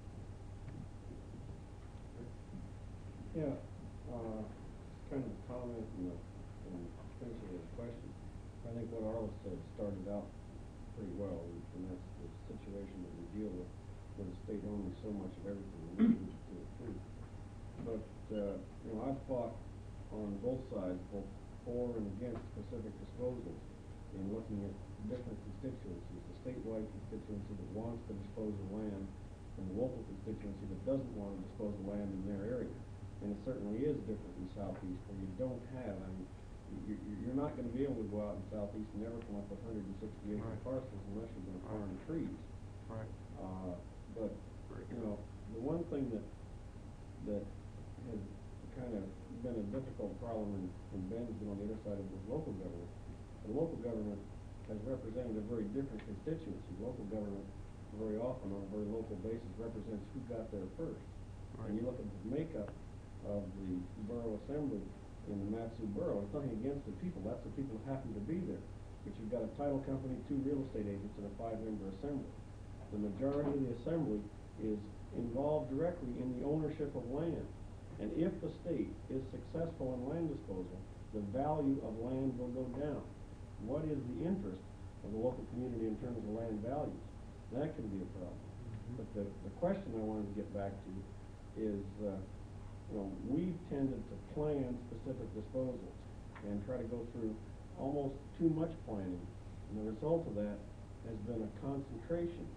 Yeah, uh, kind of a comment and a, and potentially a question. I think what Arla said started out pretty well, and, and that's the situation that we deal with, where the state owns so much of everything, and we need to do it too. But, uh, you know, I've fought on both sides, both for and against specific disposals, in looking at different constituencies, the statewide constituency that wants to dispose of land, and the local constituency that doesn't want to dispose of land in their area. And it certainly is different in Southeast, where you don't have, I mean, you, you, you're not going to be able to go out in Southeast and never come up with one hundred sixty acre Right. parcels unless you're going to farm trees. Right. Uh, but, Very you good. know, the one thing that, that has kind of been a difficult problem, and, and Ben's been on the other side of the local government, the local government has represented a very different constituency. Local government, very often on a very local basis, represents who got there first. Right. And you look at the makeup of the borough assembly in the Matsu borough, it's nothing against the people, that's the people who happen to be there. But you've got a title company, two real estate agents, and a five-member assembly. The majority of the assembly is involved directly in the ownership of land. And if the state is successful in land disposal, the value of land will go down. What is the interest of the local community in terms of land values? That can be a problem. Mm-hmm. But the, the question I wanted to get back to is, uh, you know, we've tended to plan specific disposals and try to go through almost too much planning. And the result of that has been a concentration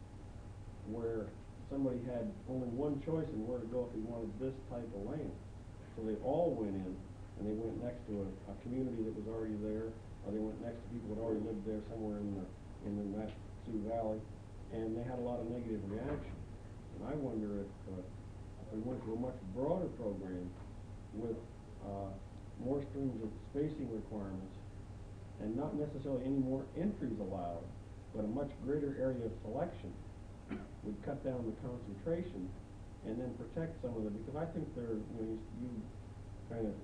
where somebody had only one choice in where to go if they wanted this type of land. So they all went in, and they went next to a, a community that was already there, or they went next to people that already lived there somewhere in the, in the Sioux Valley, and they had a lot of negative reaction. And I wonder if, uh, if we went to a much broader program with, uh, more stringent spacing requirements, and not necessarily any more entries allowed, but a much greater area of selection, would cut down the concentration and then protect some of the, because I think there, you know, you, you kind of,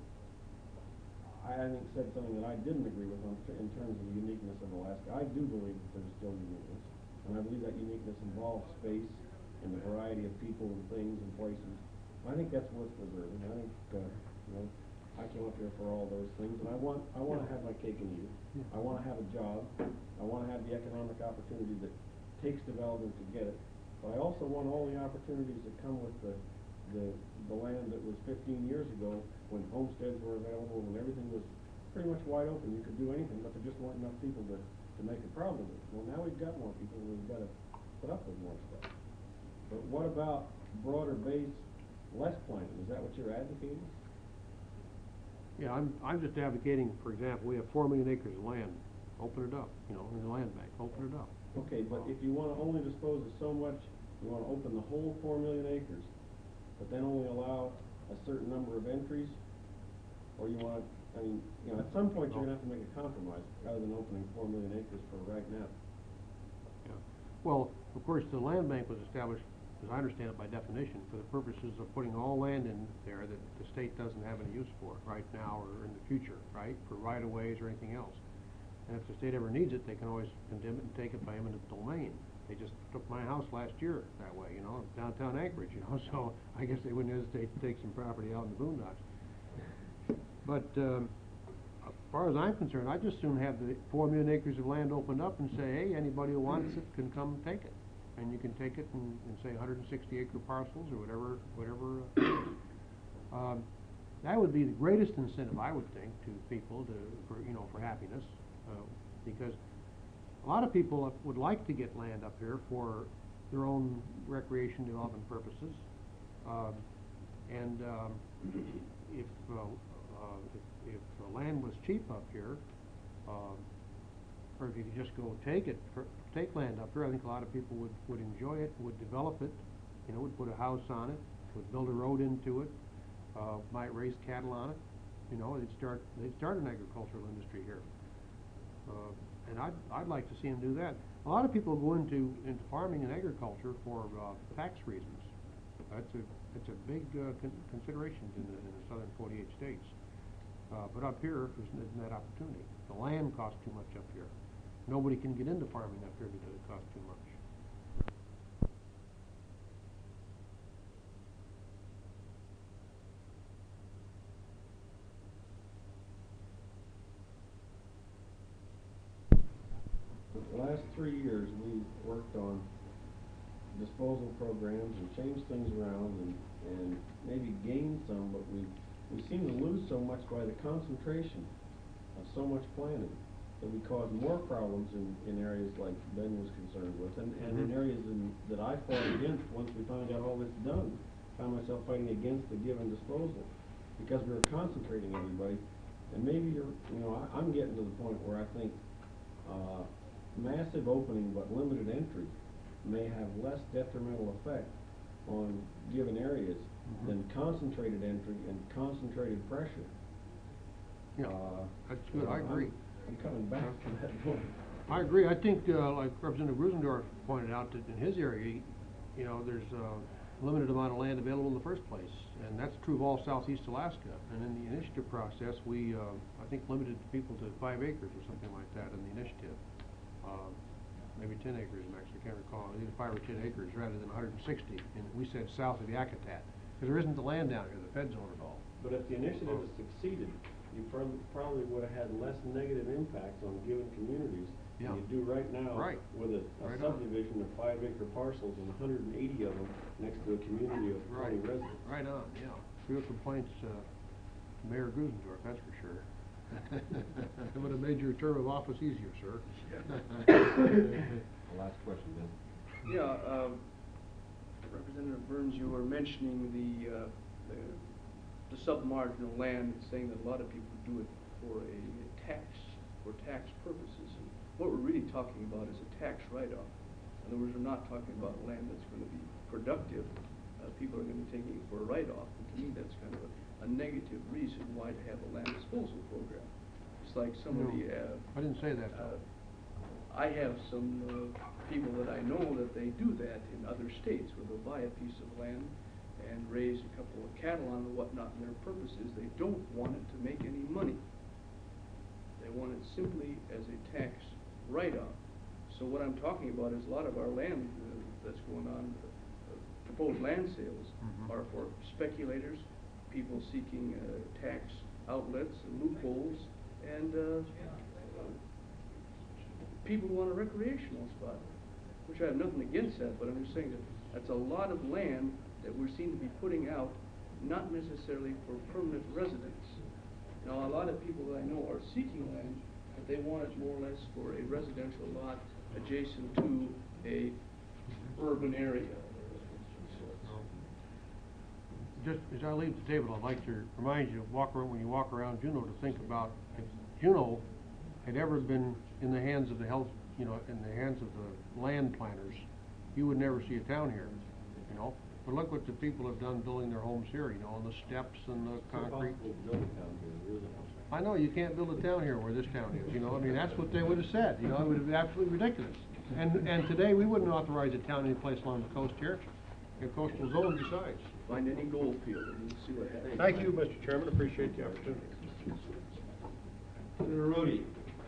I think said something that I didn't agree with on, in terms of the uniqueness of Alaska. I do believe that there's still uniqueness, and I believe that uniqueness involves space and the variety of people and things and places. I think that's worth preserving. I think, uh, you know, I came up here for all those things, and I want, I want to have my cake and eat it. I want to have a job. I want to have the economic opportunity that takes development to get it. But I also want all the opportunities that come with the, the, the land that was fifteen years ago, when homesteads were available, when everything was pretty much wide open. You could do anything, but there just weren't enough people to, to make a problem with it. Well, now we've got more people, and we've got to put up with more stuff. But what about broader base, less planning? Is that what you're advocating? Yeah, I'm, I'm just advocating, for example, we have four million acres of land, open it up, you know, in the land bank, open it up. Okay, but if you wanna only dispose of so much, you wanna open the whole four million acres, but then only allow a certain number of entries, or you want, I mean, you know, at some point you're gonna have to make a compromise, rather than opening four million acres for right now. Yeah. Well, of course, the land bank was established, as I understand it by definition, for the purposes of putting all land in there that the state doesn't have any use for right now or in the future, right, for right-of-ways or anything else. And if the state ever needs it, they can always condemn it and take it by eminent domain. They just took my house last year that way, you know, downtown Anchorage, you know, so I guess they wouldn't hesitate to take some property out in the boondocks. But um, as far as I'm concerned, I'd just soon have the four million acres of land opened up and say, hey, anybody who wants it can come take it. And you can take it and, and say one hundred sixty acre parcels or whatever, whatever. Uh, um, that would be the greatest incentive, I would think, to people to, for, you know, for happiness, uh, because a lot of people would like to get land up here for their own recreation development purposes. Um, and um, if, uh, uh, if, if the land was cheap up here, um, or if you could just go take it, for, take land up here, I think a lot of people would, would enjoy it, would develop it, you know, would put a house on it, would build a road into it, uh, might raise cattle on it, you know, they'd start, they'd start an agricultural industry here. Uh, and I'd, I'd like to see them do that. A lot of people go into, into farming and agriculture for, uh, tax reasons. That's a, that's a big, uh, con consideration in the, in the southern forty-eight states. Uh, but up here, there's isn't that opportunity. The land costs too much up here. Nobody can get into farming up here because it costs too much. The last three years, we've worked on disposal programs and changed things around and, and maybe gained some, but we, we seem to lose so much by the concentration of so much planning, that we cause more problems in, in areas like Ben was concerned with, and, and in areas in, that I fought against once we finally got all this done. Found myself fighting against the give and disposal, because we were concentrating everybody. And maybe you're, you know, I, I'm getting to the point where I think, uh, massive opening but limited entry may have less detrimental effect on given areas mm-hmm. than concentrated entry and concentrated pressure. Yeah, uh, that's good, I agree. I'm, I'm coming back to that point. I agree. I think, uh, like Representative Grusendorf pointed out, that in his area, you know, there's a limited amount of land available in the first place, and that's true of all southeast Alaska. And in the initiative process, we, uh, I think, limited people to five acres or something like that in the initiative. Uh, maybe ten acres max, I can't recall, either five or ten acres rather than one hundred sixty, and we said south of Yakutat, because there isn't the land down here, the feds own it all. But if the initiative Oh. has succeeded, you prob probably would have had less negative impacts on given communities Yeah. than you do right now Right. with a, a Right on. subdivision of five acre parcels and one hundred eighty of them next to a community of twenty Right. residents. Right on, yeah. Fewer complaints, uh, Mayor Grusendorf, that's for sure. It would have made your term of office easier, sir. Last question, then. Yeah, um, Representative Burns, you were mentioning the, uh, the, the sub-marginal land and saying that a lot of people do it for a tax, for tax purposes. And what we're really talking about is a tax write-off. In other words, we're not talking about land that's going to be productive. Uh, people are going to be taking it for a write-off. And to me, that's kind of a, a negative reason why to have a land disposal program. It's like some of No, the, uh, I didn't say that, uh, though. I have some uh, people that I know that they do that in other states, where they'll buy a piece of land and raise a couple of cattle on it and whatnot, and their purpose is they don't want it to make any money. They want it simply as a tax write-off. So what I'm talking about is a lot of our land uh, that's going on, uh, proposed land sales, Mhm. are for speculators, people seeking uh, tax outlets and loopholes, and uh, people who want a recreational spot, which I have nothing against that, but I'm just saying that that's a lot of land that we seem to be putting out, not necessarily for permanent residence. Now, a lot of people that I know are seeking land, but they want it more or less for a residential lot adjacent to a urban area. Just as I leave the table, I'd like to remind you, to walk around, when you walk around Juneau, to think about if Juneau had ever been in the hands of the health, you know, in the hands of the land planners, you would never see a town here, you know? But look what the people have done building their homes here, you know, and the steps and the concrete. I know, you can't build a town here where this town is, you know, I mean, that's what they would have said, you know, it would have been absolutely ridiculous. And, and today, we wouldn't authorize a town any place along the coast here, a coastal zone besides. Find any gold field and we'll see what happens. Thank you, Mister Chairman, appreciate the opportunity. Senator Rudy.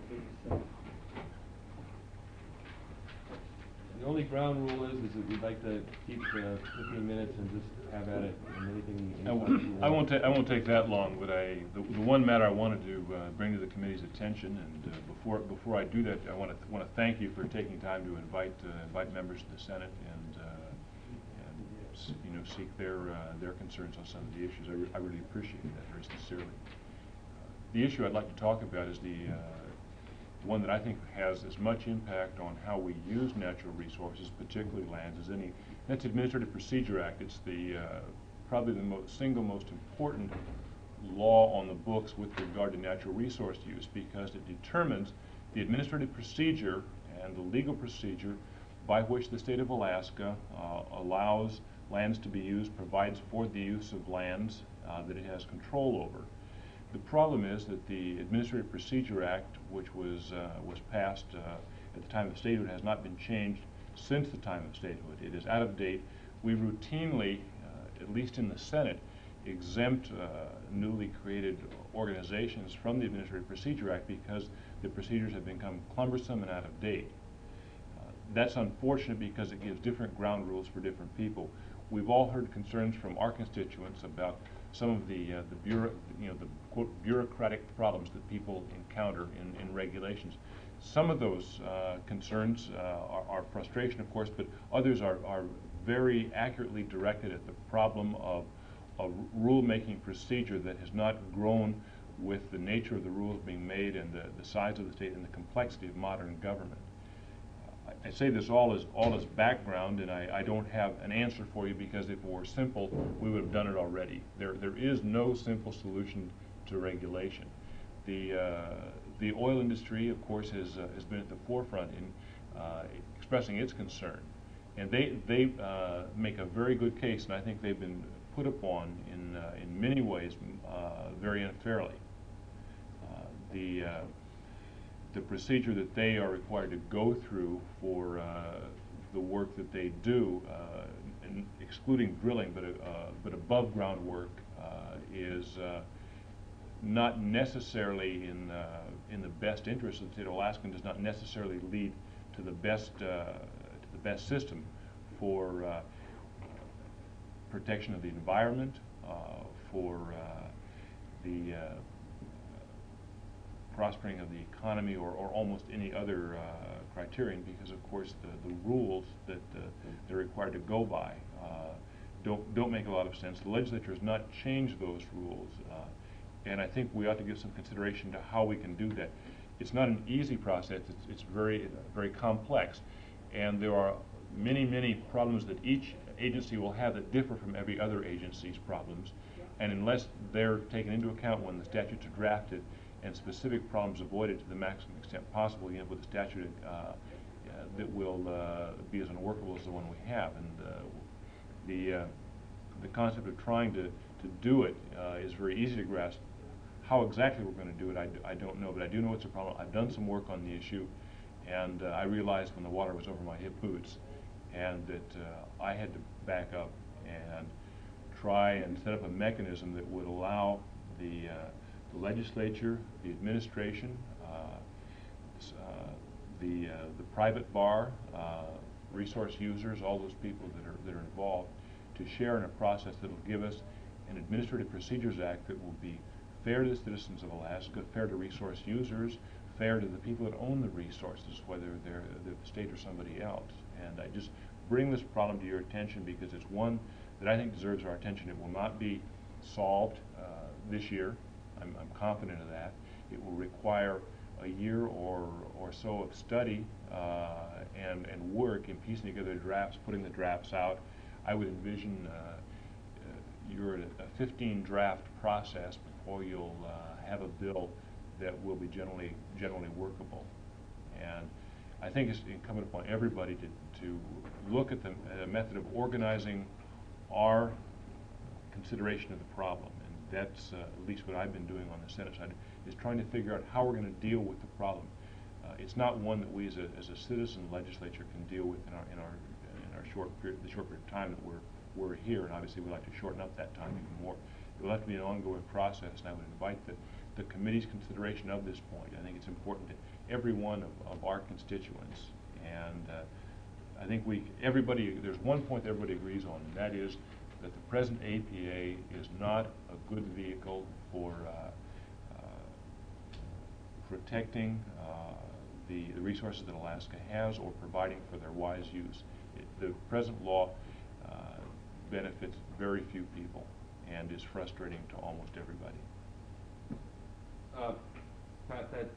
The only ground rule is, is that we'd like to keep uh, fifteen minutes and just have at it, and anything. I any won't, questions you I want. won't ta- I won't take that long, but I, the, the one matter I wanted to, uh, bring to the committee's attention, and, uh, before, before I do that, I wanna, th- wanna thank you for taking time to invite, uh, invite members to the Senate and, uh, and, s- you know, seek their, uh, their concerns on some of the issues. I, re- I really appreciate that very sincerely. Uh, The issue I'd like to talk about is the, uh, one that I think has as much impact on how we use natural resources, particularly lands, as any. That's the Administrative Procedure Act. It's the, uh, probably the most, single most important law on the books with regard to natural resource use, because it determines the administrative procedure and the legal procedure by which the state of Alaska uh, allows lands to be used, provides for the use of lands uh, that it has control over. The problem is that the Administrative Procedure Act, which was, uh, was passed uh, at the time of statehood, has not been changed since the time of statehood. It is out of date. We routinely, uh, at least in the Senate, exempt uh, newly created organizations from the Administrative Procedure Act because the procedures have become cumbersome and out of date. Uh, that's unfortunate because it gives different ground rules for different people. We've all heard concerns from our constituents about some of the uh, the bureau, you know, the quote bureaucratic problems that people encounter in, in regulations. Some of those uh, concerns uh, are, are frustration, of course, but others are, are very accurately directed at the problem of a rule-making procedure that has not grown with the nature of the rules being made and the, the size of the state and the complexity of modern government. I say this all as all as background, and I, I don't have an answer for you, because if it were simple, we would have done it already. There there is no simple solution to regulation. The uh, the oil industry, of course, has uh, has been at the forefront in uh, expressing its concern, and they they uh, make a very good case, and I think they've been put upon in uh, in many ways uh, very unfairly. Uh, the uh, the procedure that they are required to go through for uh, the work that they do, uh, and excluding drilling, but uh, but above ground work, uh, is uh, not necessarily in uh, in the best interest of the state of Alaska, and does not necessarily lead to the best uh, to the best system for uh, protection of the environment, uh, for uh, the uh, prospering of the economy, or, or almost any other uh, criterion, because of course the, the rules that uh, they're required to go by uh, don't don't make a lot of sense. The legislature has not changed those rules uh, and I think we ought to give some consideration to how we can do that. It's not an easy process. It's, it's very, very complex, and there are many, many problems that each agency will have that differ from every other agency's problems, and unless they're taken into account when the statutes are drafted and specific problems avoided to the maximum extent possible, you end up with a statute uh, uh, that will uh, be as unworkable as the one we have. And uh, the uh, the concept of trying to to do it uh, is very easy to grasp. How exactly we're going to do it, I, d I don't know, but I do know it's a problem. I've done some work on the issue, and uh, I realized when the water was over my hip boots, and that uh, I had to back up and try and set up a mechanism that would allow the, uh, the legislature, the administration, uh, s- uh, the, uh, the private bar, uh, resource users, all those people that are, that are involved, to share in a process that will give us an Administrative Procedures Act that will be fair to the citizens of Alaska, fair to resource users, fair to the people that own the resources, whether they're the state or somebody else. And I just bring this problem to your attention because it's one that I think deserves our attention. It will not be solved uh, this year. I'm, I'm confident of that. It will require a year or, or so of study uh, and, and work in piecing together drafts, putting the drafts out. I would envision uh, uh, you're at a fifteen draft process before you'll uh, have a bill that will be generally generally workable. And I think it's incumbent upon everybody to, to look at the uh, method of organizing our consideration of the problem. And that's uh, at least what I've been doing on the Senate side, is trying to figure out how we're going to deal with the problem. Uh, it's not one that we as a, as a citizen legislature can deal with in our, in our, in our short period, the short period of time that we're, we're here, and obviously we'd like to shorten up that time even more. It will have to be an ongoing process, and I would invite the, the committee's consideration of this point. I think it's important to every one of, of our constituents, and uh, I think we, everybody, there's one point that everybody agrees on, and that is that the present A P A is not a good vehicle for uh, uh, protecting uh, the, the resources that Alaska has or providing for their wise use. It, the present law uh, benefits very few people and is frustrating to almost everybody. Uh, Pat, that,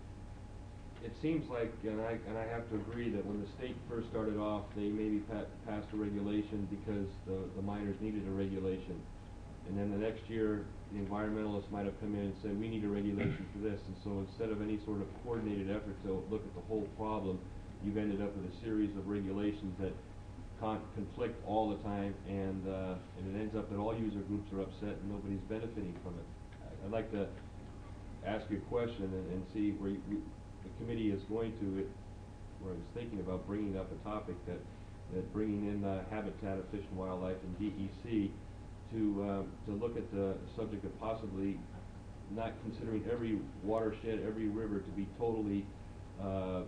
it seems like, and I, and I have to agree that when the state first started off, they maybe pa passed a regulation because the, the miners needed a regulation. And then the next year, the environmentalists might have come in and said, we need a regulation for this. And so instead of any sort of coordinated effort to look at the whole problem, you've ended up with a series of regulations that con conflict all the time, and, uh, and it ends up that all user groups are upset and nobody's benefiting from it. I'd like to ask you a question and, and see where you, you, the committee is going to, it, where I was thinking about bringing up a topic that, that bringing in uh, Habitat of Fish and Wildlife and D E C to, uh, to look at the subject of possibly not considering every watershed, every river to be totally, uh,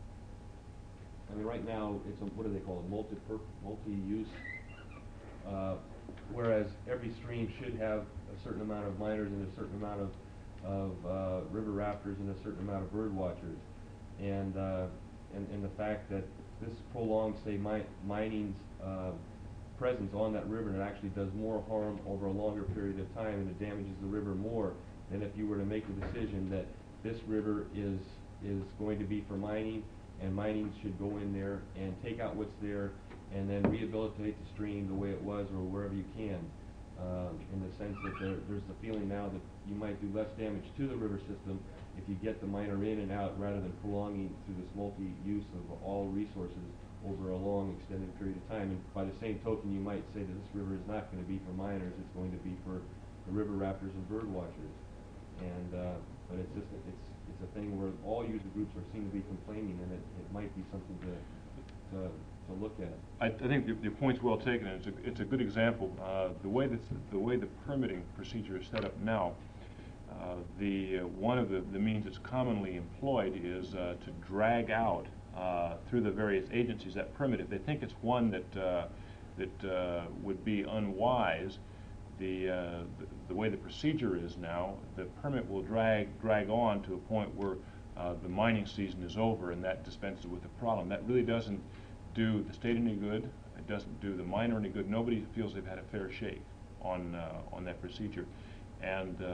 I mean, right now, it's a, what do they call it, multi-pur multi-use, uh, whereas every stream should have a certain amount of miners and a certain amount of of uh, river raptors and a certain amount of bird watchers, and uh, and, and the fact that this prolonged, say, mi mining's uh, presence on that river, and it actually does more harm over a longer period of time, and it damages the river more than if you were to make the decision that this river is is going to be for mining, and mining should go in there and take out what's there, and then rehabilitate the stream the way it was, or wherever you can. Uh, in the sense that there, there's the feeling now that you might do less damage to the river system if you get the miner in and out rather than prolonging through this multi-use of all resources over a long extended period of time. And by the same token, you might say that this river is not going to be for miners, it's going to be for the river raptors and bird watchers. And uh, but it's just it's it's a thing where all user groups are seem to be complaining, and it, it might be something to to to look at. I, I think the, the point's well taken, and it's a, it's a good example. Uh, the way that the way the permitting procedure is set up now, uh, the uh, one of the, the means that's commonly employed is uh, to drag out uh, through the various agencies that permit. If they think it's one that uh, that uh, would be unwise, the, uh, the the way the procedure is now, the permit will drag drag on to a point where uh, the mining season is over, and that dispenses with the problem. That really doesn't do the state any good. It doesn't do the miner any good. Nobody feels they've had a fair shake on uh, on that procedure, and uh,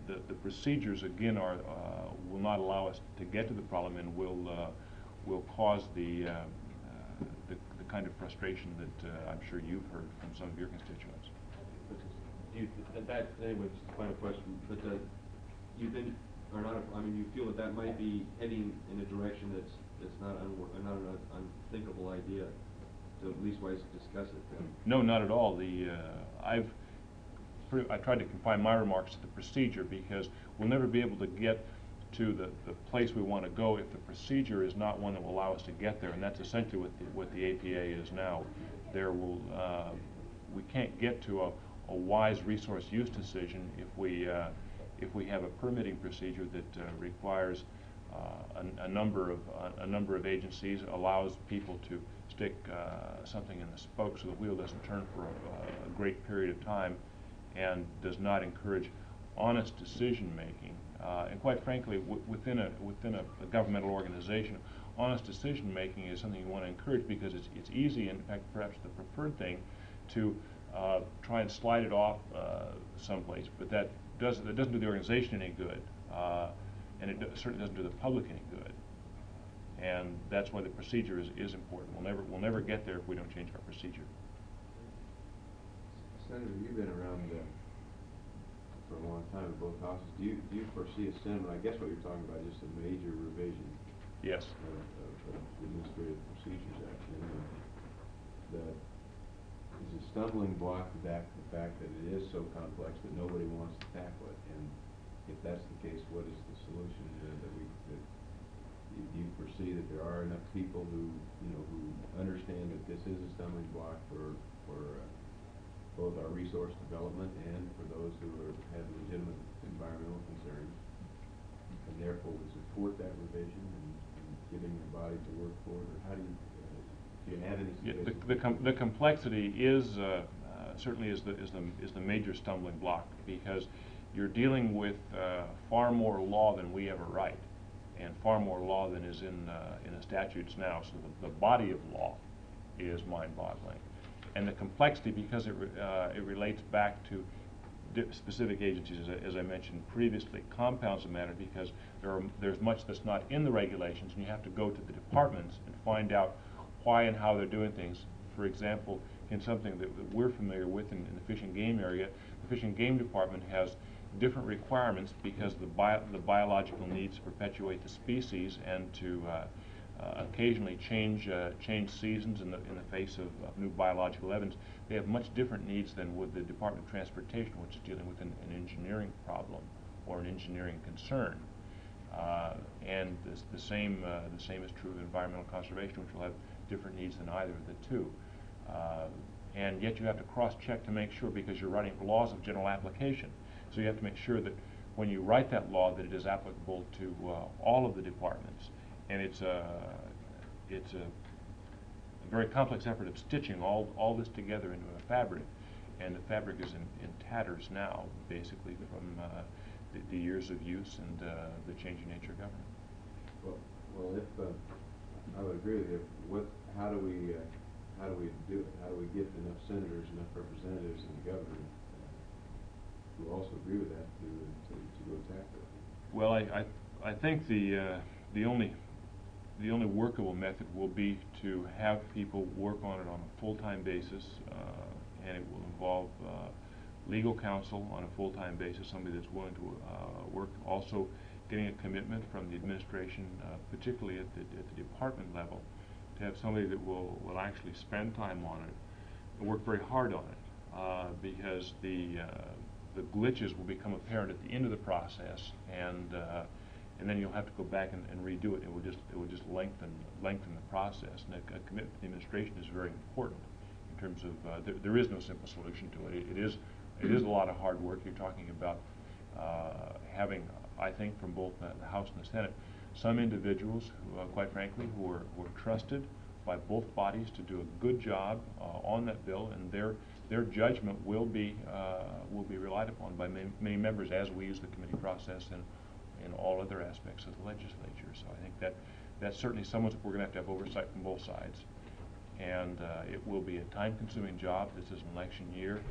the, the procedures, again, are, uh, will not allow us to get to the problem and will, uh, will cause the, uh, uh, the, the kind of frustration that uh, I'm sure you've heard from some of your constituents. Do you, that, that, anyway, just a final question, but, uh, you then are not, I mean, you feel that that might be heading in a direction that's, that's not unwor, not an unthinkable idea, to at least wise to discuss it then? No, not at all. The, uh, I've, pretty, I tried to confine my remarks to the procedure because we'll never be able to get to the, the place we want to go if the procedure is not one that will allow us to get there, and that's essentially what the, what the A P A is now. There will, uh, we can't get to a, a wise resource use decision if we, uh, if we have a permitting procedure that uh, requires uh, a, a number of a, a number of agencies, allows people to stick uh, something in the spoke so the wheel doesn't turn for a, a great period of time, and does not encourage honest decision making. Uh, and quite frankly, w within a within a, a governmental organization, honest decision making is something you want to encourage because it's it's easy, and in fact perhaps the preferred thing, to uh, try and slide it off uh, someplace. But that doesn't that doesn't do the organization any good, uh, and it do, certainly doesn't do the public any good. And that's why the procedure is, is important. We'll never we'll never get there if we don't change our procedure. Senator, you've been around uh, for a long time in both houses. Do you do you foresee a sentiment? I guess what you're talking about is just a major revision. Yes. Of, of, of the Administrative Procedures Act. And uh, the is a stumbling block the fact the fact that it is so complex that nobody wants to tackle it. And if that's the case, what is the solution uh, that we that do you foresee that there are enough people who you know who understand that this is a stumbling block for for uh, both our resource development and for those who are, have legitimate environmental concerns, and therefore would support that revision and, and giving the body to work for it? Or how do you uh, do you have any Yeah, suggestions? the, the, com the complexity is uh, uh, certainly is the is the is the major stumbling block, because you're dealing with uh, far more law than we ever write, and far more law than is in uh, in the statutes now. So the, the body of law is mind-boggling, and the complexity, because it re uh, it relates back to di specific agencies, as I, as I mentioned previously, compounds the matter, because there are there's much that's not in the regulations, and you have to go to the departments and find out why and how they're doing things. For example, in something that, that we're familiar with in, in the Fish and Game area, the Fish and Game Department has different requirements because the bio the biological needs to perpetuate the species and to uh, uh, occasionally change uh, change seasons in the in the face of, of new biological evidence. They have much different needs than would the Department of Transportation, which is dealing with an, an engineering problem or an engineering concern. Uh, and this, the same uh, the same is true of environmental conservation, which will have different needs than either of the two. Uh, and yet you have to cross-check to make sure, because you're writing laws of general application. So you have to make sure that when you write that law, that it is applicable to uh, all of the departments. And it's a it's a, a very complex effort of stitching all all this together into a fabric, and the fabric is in, in tatters now, basically from uh, the, the years of use and uh, the changing nature of government. Well, well, if uh, I would agree with you. What? How do we? Uh, how do we do it? How do we get enough senators, enough representatives, and the governor uh, who also agree with that to to, to go tackle it? Well, I I, I think the uh, the only the only workable method will be to have people work on it on a full-time basis, uh, and it will involve uh, legal counsel on a full-time basis, somebody that's willing to uh, work. Also, getting a commitment from the administration, uh, particularly at the, at the department level, to have somebody that will, will actually spend time on it and work very hard on it, uh, because the uh, the glitches will become apparent at the end of the process, and uh, and then you'll have to go back and, and redo it. It will just it will just lengthen lengthen the process. And a, a commitment to the administration is very important in terms of uh, there, there is no simple solution to it. It, it is it is a lot of hard work. You're talking about uh, having, I think, from both the, the House and the Senate, some individuals who, uh, quite frankly, who are, who are trusted by both bodies to do a good job uh, on that bill, and their their judgment will be uh, will be relied upon by many, many members as we use the committee process and in all other aspects of the legislature. So I think that that's certainly someone we're going to have to have oversight from both sides, and uh, it will be a time-consuming job. This is an election year.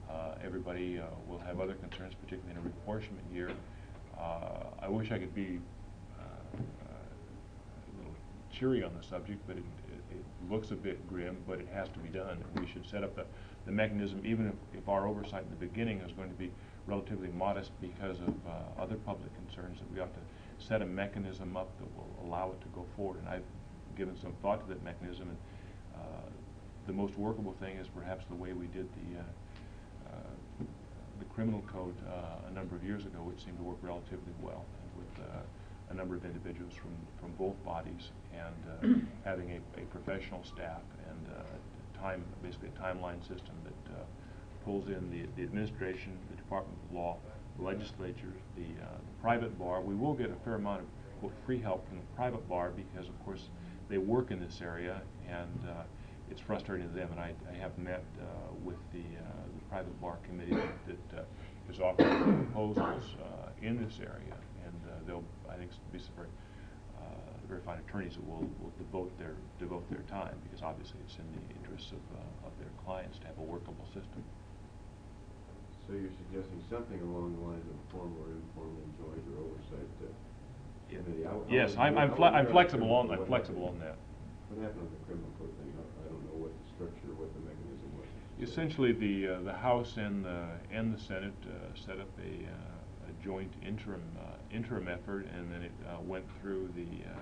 Uh, everybody uh, will have other concerns, particularly in a reapportionment year. Uh, I wish I could be uh, uh, a little cheery on the subject, but it, it, it looks a bit grim, but it has to be done. We should set up the, the mechanism, even if, if our oversight in the beginning is going to be relatively modest because of uh, other public concerns, that we ought to set a mechanism up that will allow it to go forward. And I've given some thought to that mechanism, and uh, the most workable thing is perhaps the way we did the uh, uh, the criminal code uh, a number of years ago, which seemed to work relatively well, and with uh, a number of individuals from, from both bodies, and uh, having a, a professional staff and uh, time, basically a timeline system that uh, pulls in the, the administration, the Department of Law, the legislature, the, uh, the private bar. We will get a fair amount of quote, free help from the private bar because, of course, they work in this area, and uh, it's frustrating to them. And I, I have met uh, with the, uh, the private bar committee that, that uh, is offering proposals uh, in this area, and uh, they'll, I think, be some very, uh, very fine attorneys that will, will devote their devote their time, because obviously it's in the interests of, uh, of their clients to have a workable system. So you're suggesting something along the lines of formal or informal joint or oversight uh, committee? How- how Yes, would I'm, you- I'm, how fle would you I'm draw the flexible criminal on, code? I'm What flexible on happened- that. What happened on the criminal code thing? I I don't know what the structure, what the mechanism was. Essentially, the, uh, the House and the, and the Senate uh, set up a, uh, a joint interim, uh, interim effort, and then it uh, went through the, uh,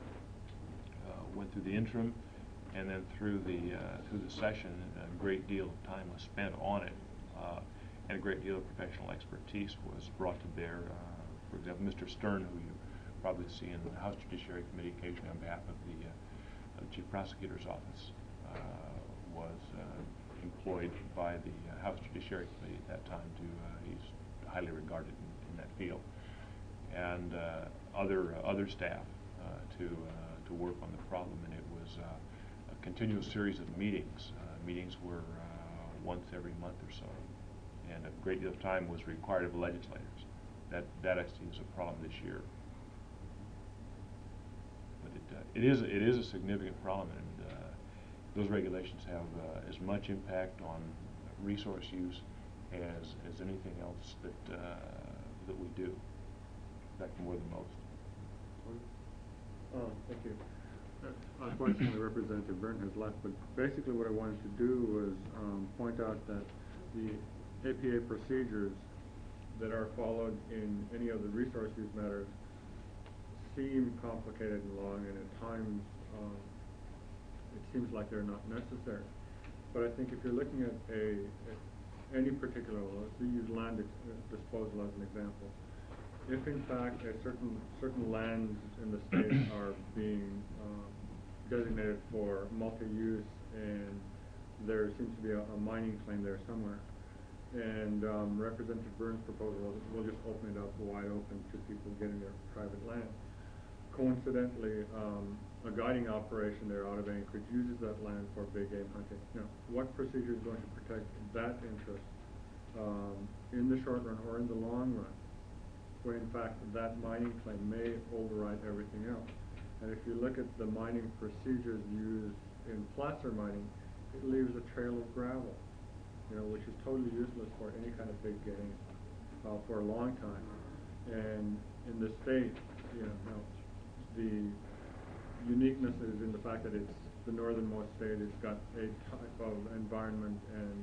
uh, went through the interim, and then through the, uh, through the session. A great deal of time was spent on it, uh, and a great deal of professional expertise was brought to bear. Uh, for example, Mister Stern, who you probably see in the House Judiciary Committee occasionally on behalf of the, uh, of the Chief Prosecutor's Office, uh, was uh, employed by the uh, House Judiciary Committee at that time. To uh, he's highly regarded in, in that field, and uh, other uh, other staff uh, to uh, to work on the problem. And it was uh, a continuous series of meetings. Uh, meetings were uh, once every month or so, and a great deal of time was required of legislators. That that actually is a problem this year. But it uh, it is it is a significant problem, and uh, those regulations have uh, as much impact on resource use as as anything else that uh, that we do. In fact, more than most. Oh, thank you. Uh, Unfortunately, Representative Byrne has left, but basically what I wanted to do was um, point out that the A P A procedures that are followed in any of the resource use matters seem complicated and long, and at times um, it seems like they're not necessary. But I think if you're looking at a, at any particular, let's use land ex uh, disposal as an example. If in fact a certain certain lands in the state are being um, designated for multi-use, and there seems to be a, a mining claim there somewhere, and um, Representative Byrne's proposal was we'll just open it up wide open to people getting their private land. Coincidentally, um, a guiding operation there out of Anchorage uses that land for big game hunting. Now, what procedure is going to protect that interest um, in the short run or in the long run, when in fact that mining claim may override everything else? And if you look at the mining procedures used in placer mining, it leaves a trail of gravel, you know, which is totally useless for any kind of big game uh, for a long time. And in the state, you know, the uniqueness is in the fact that it's the northernmost state. It's got a type of environment and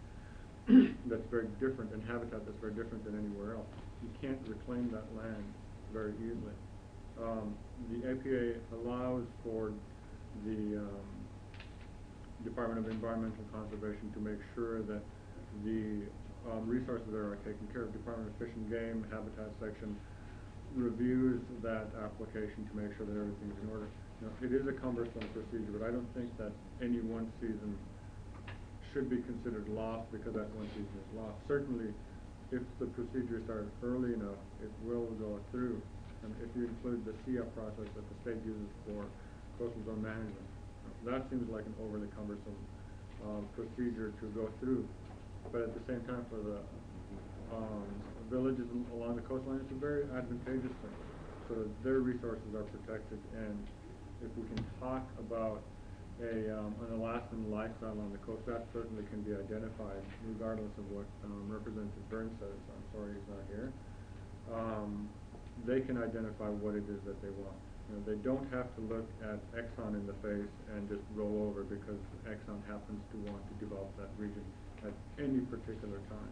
um, that's very different, and habitat that's very different than anywhere else. You can't reclaim that land very easily. Um, the A P A allows for the um, Department of Environmental Conservation to make sure that the um, resources there are taken care of. Department of Fish and Game Habitat section reviews that application to make sure that everything's in order. Now, it is a cumbersome procedure, but I don't think that any one season should be considered lost because that one season is lost. Certainly, if the procedure started early enough, it will go through. And if you include the C I A process that the state uses for coastal zone management, that seems like an overly cumbersome um, procedure to go through. But at the same time, for the um, villages along the coastline, it's a very advantageous thing. So their resources are protected, and if we can talk about a, um, an Alaskan lifestyle on the coast, that certainly can be identified regardless of what, um, Representative Burns says. I'm sorry he's not here. Um, they can identify what it is that they want. You know, they don't have to look at Exxon in the face and just roll over because Exxon happens to want to develop that region at any particular time.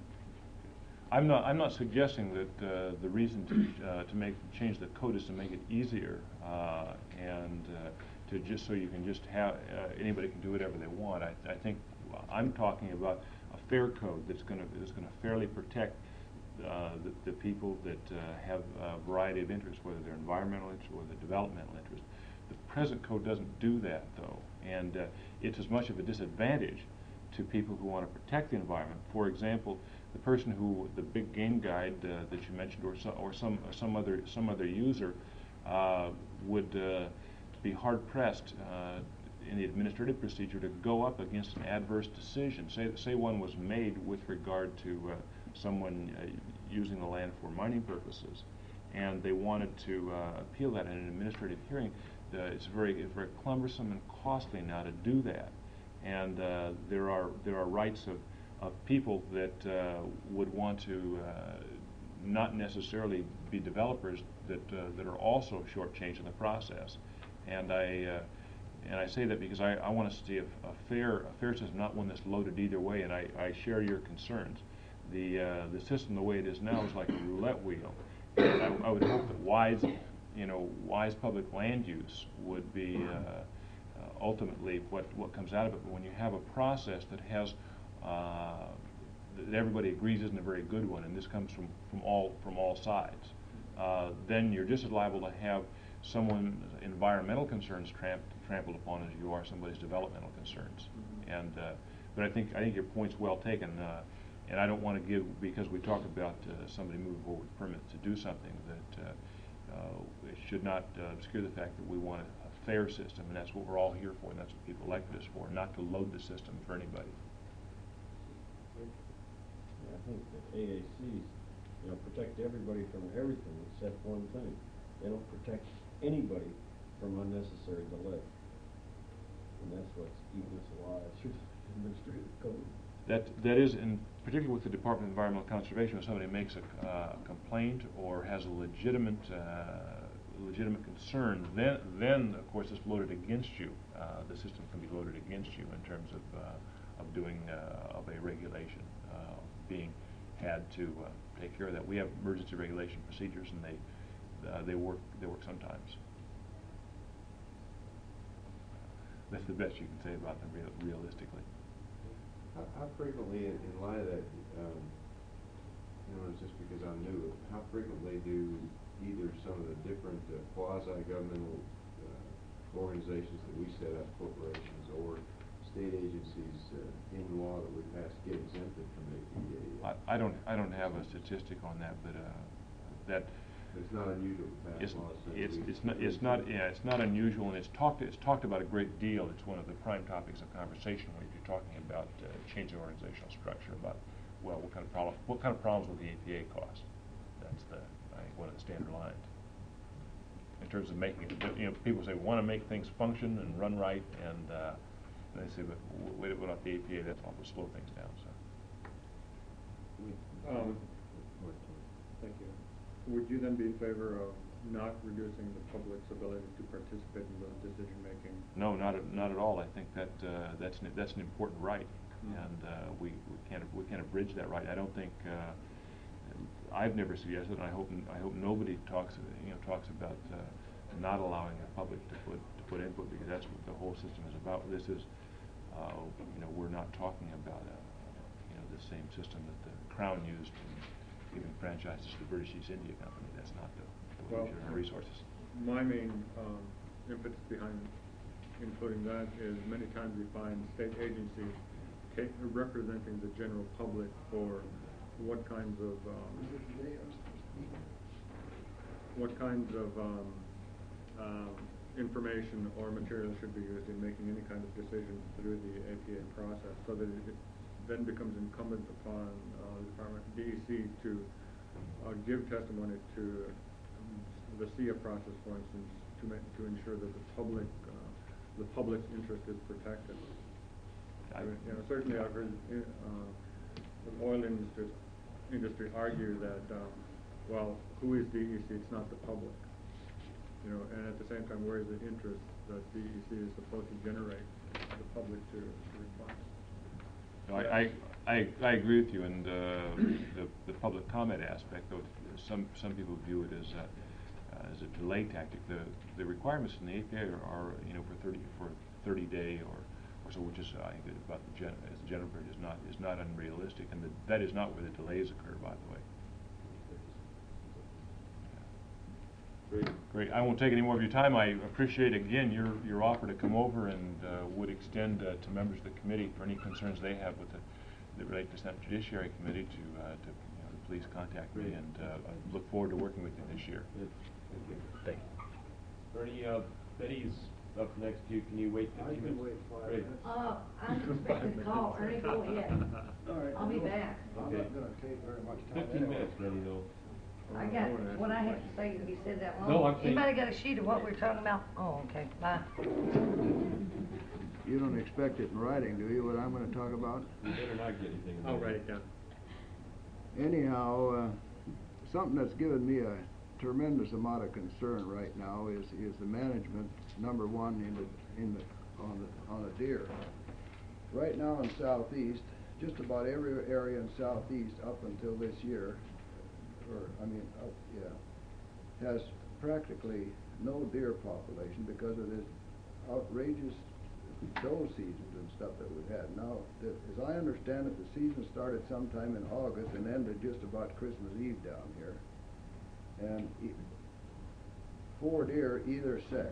I'm not, I'm not suggesting that uh, the reason to, uh, to make, change the code is to make it easier uh, and uh, to just, so you can just have, uh, anybody can do whatever they want. I, I think I'm talking about a fair code that's gonna, that's gonna fairly protect uh, the, the people that uh, have a variety of interests, whether they're environmental interests or the developmental interests. The present code doesn't do that, though, and uh, it's as much of a disadvantage to people who want to protect the environment. For example, the person who, the big game guide uh, that you mentioned, or, so, or some some other some other user, uh, would uh, be hard pressed uh, in the administrative procedure to go up against an adverse decision. Say say one was made with regard to uh, someone uh, using the land for mining purposes, and they wanted to uh, appeal that in an administrative hearing. Uh, it's very it's very cumbersome and costly now to do that. And uh, there are there are rights of, of people that uh, would want to uh, not necessarily be developers that uh, that are also shortchanged in the process. And I uh, and I say that because I, I want to see a, a fair a fair system, not one that's loaded either way. And I, I share your concerns. The uh, the system the way it is now is like a roulette wheel. And I, I would hope that wise you know wise public land use would be. Uh, Uh, ultimately what, what comes out of it. But when you have a process that has uh, that everybody agrees isn't a very good one, and this comes from, from all from all sides, uh, then you're just as liable to have someone's environmental concerns tramp, trampled upon as you are somebody's developmental concerns. Mm-hmm. And uh, but I think I think your point's well taken, uh, and I don't want to give, because we talk about uh, somebody moving forward with permits to do something, that uh, uh, it should not uh, obscure the fact that we want a, a fair system, and that's what we're all here for, and that's what people elected us for, not to load the system for anybody. Yeah, I think that A A Cs, you know, protect everybody from everything except one thing. They don't protect anybody from unnecessary delay. And that's what's eating us alive through the administrative code. That, that is, in particular with the Department of Environmental Conservation, when somebody makes a uh, complaint or has a legitimate uh, legitimate concern, then, then of course it's loaded against you. Uh, the system can be loaded against you in terms of uh, of doing uh, of a regulation uh, being had to uh, take care of that. We have emergency regulation procedures, and they uh, they work they work sometimes. That's the best you can say about them real, realistically. How, how frequently, in, in light of that, um, you know, it's just because I'm new, how frequently do either some of the different uh, quasi-governmental uh, organizations that we set up, corporations, or state agencies uh, in law that we pass get exempted from A P A? I, I don't I don't have a statistic on that, but uh, that. It's not unusual to pass It's, laws. it's, it's not, it's not, yeah, it's not unusual, and it's talked, it's talked about a great deal. It's one of the prime topics of conversation when you're talking about uh, changing organizational structure, about, well, what kind of problem, what kind of problems will the A P A cause? That's the, I think, one of the standard lines. In terms of making it, you know, people say, we want to make things function and run right, and, uh, and they say, but wait, what about the A P A? That's all to slow things down, so. Um, Thank you. Would you then be in favor of not reducing the public's ability to participate in the decision-making? No, not at, not at all. I think that uh, that's an, that's an important right, mm-hmm. and uh, we, we can't we can't abridge that right. I don't think uh, I've never suggested, and I hope I hope nobody talks you know talks about uh, not allowing the public to put to put input, because that's what the whole system is about. This is uh, you know we're not talking about a, you know the same system that the Crown used in giving franchises to the British East India Company. That's not the, the way we should our resources. My main um, impetus behind including that is many times we find state agencies representing the general public for what kinds of um, what kinds of um, um, information or material should be used in making any kind of decision through the A P A process, so that it then becomes incumbent upon uh, the Department D E C to uh, give testimony to um, the S E A process, for instance, to make, to ensure that the public uh, the public interest is protected. I mean, you know, certainly I've heard, uh, the oil industry, industry argue that, um, well, who is D E C? It's not the public. You know, and at the same time, where is the interest that D E C is supposed to generate the public to, to respond? No, I, I, I, I agree with you, and, uh, the, the public comment aspect, though, some, some people view it as a, uh, as a delay tactic. The, the requirements in the A P A are, are, you know, for thirty, for thirty day or, or so, which is, I think, about the gen, as the general period is not, is not unrealistic, and the, that is not where the delays occur, by the way. Great. Great. I won't take any more of your time. I appreciate again your, your offer to come over, and uh, would extend uh, to members of the committee for any concerns they have with the, that relate to Senate Judiciary Committee to, uh, to, you know, to please contact me, Great. and uh, I look forward to working with you this year. Good. Thank you. Thank you. Ernie, uh, Betty's up next to you. Can you wait I fifteen can minutes? wait five Great. minutes. Uh, I'm expecting a call, Ernie, go ahead. All right. I'll be back. I'm Okay. not gonna take very much time Fifteen anyway. minutes, Betty, though. I got, what I have to say to be said that long. No, I'm saying- Anybody got a sheet of what we're talking about? Oh, okay, bye. You don't expect it in writing, do you, what I'm gonna talk about? You better not get anything. in I'll there. write it down. Anyhow, uh, something that's given me a tremendous amount of concern right now is, is the management, number one, in the, in the, on the, on the deer. Right now in Southeast, just about every area in Southeast up until this year, or, I mean, up, yeah, has practically no deer population because of this outrageous doe seasons and stuff that we've had. Now, the, as I understand it, the season started sometime in August and ended just about Christmas Eve down here. And e four deer either sex.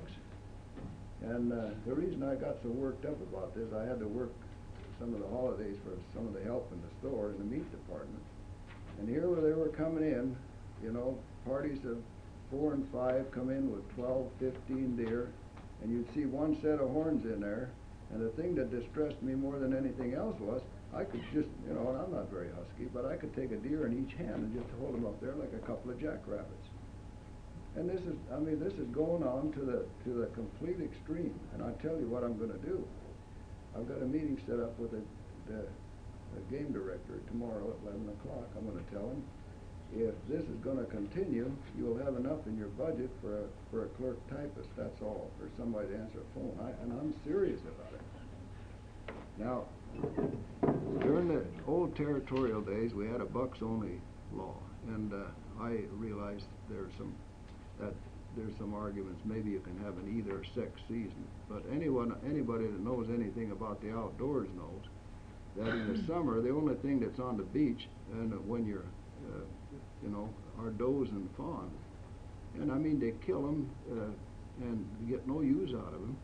And uh, the reason I got so worked up about this, I had to work some of the holidays for some of the help in the store in the meat department. And here where they were coming in, you know, parties of four and five come in with twelve, fifteen deer, and you'd see one set of horns in there. And the thing that distressed me more than anything else was, I could just, you know, and I'm not very husky, but I could take a deer in each hand and just hold them up there like a couple of jackrabbits. And this is, I mean, this is going on to the, to the complete extreme. And I tell you what I'm gonna do. I've got a meeting set up with the, the, the game director tomorrow at eleven o'clock. I'm gonna tell him, if this is gonna continue, you'll have enough in your budget for a, for a clerk typist, that's all, for somebody to answer a phone. I, and I'm serious about it. Now, during the old territorial days, we had a bucks only law, and uh, I realized there's some, that there's some arguments, maybe you can have an either sex season, but anyone, anybody that knows anything about the outdoors knows that in the summer, the only thing that's on the beach, and when you're, uh, you know, are does and fawns. And I mean, they kill them uh, and get no use out of them.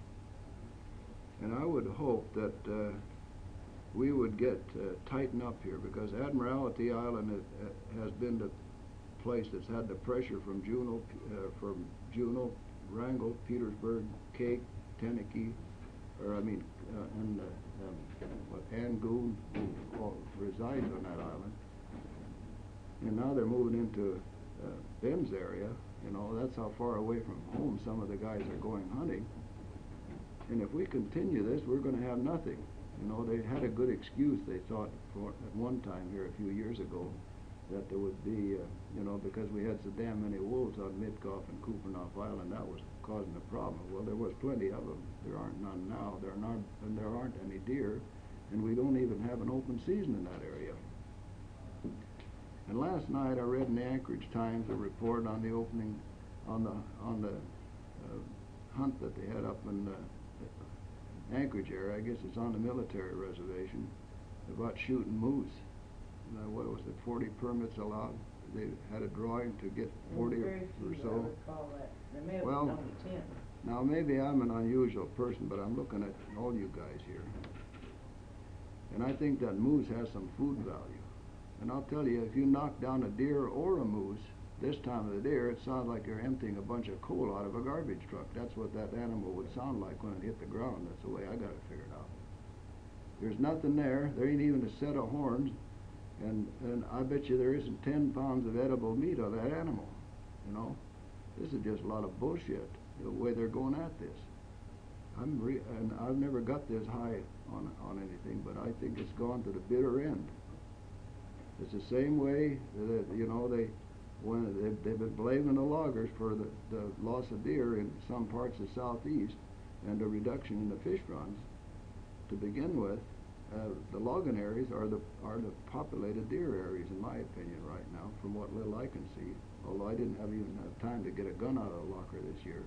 And I would hope that uh, we would get uh, tighten up here, because Admiralty Island is, uh, has been the place that's had the pressure from Juneau, uh, from Juneau, Wrangell, Petersburg, Cape, Tenakee, or I mean, uh, and uh, um, what, Angoon, who all resides on that island. And now they're moving into uh, Ben's area. You know, that's how far away from home some of the guys are going hunting. And if we continue this, we're going to have nothing. You know, they had a good excuse, they thought, for at one time here a few years ago, that there would be, uh, you know, because we had so damn many wolves on Midcoff and Kupanoff Island, that was causing a problem. Well, there was plenty of them. There aren't none now. There are not, and there aren't any deer, and we don't even have an open season in that area. And last night I read in the Anchorage Times a report on the opening, on the on the uh, hunt that they had up in the Anchorage area. I guess it's on the military reservation, about shooting moose. Uh, what was it, forty permits allowed? They had a drawing to get forty or, Very or few, so. I recall that. There may have Well, been only ten. Now maybe I'm an unusual person, but I'm looking at all you guys here. And I think that moose has some food value. And I'll tell you, if you knock down a deer or a moose, this time of the year, it sounds like you're emptying a bunch of coal out of a garbage truck. That's what that animal would sound like when it hit the ground. That's the way I got it figured out. There's nothing there. There ain't even a set of horns. And, and I bet you there isn't ten pounds of edible meat of that animal. You know? This is just a lot of bullshit, the way they're going at this. I'm re, and I've never got this high on, on anything, but I think it's gone to the bitter end. It's the same way that, you know, they, when they've, they've been blaming the loggers for the, the loss of deer in some parts of southeast and the reduction in the fish runs. To begin with, uh, the logging areas are the, are the populated deer areas, in my opinion, right now, from what little I can see. Although I didn't have even have time to get a gun out of the locker this year.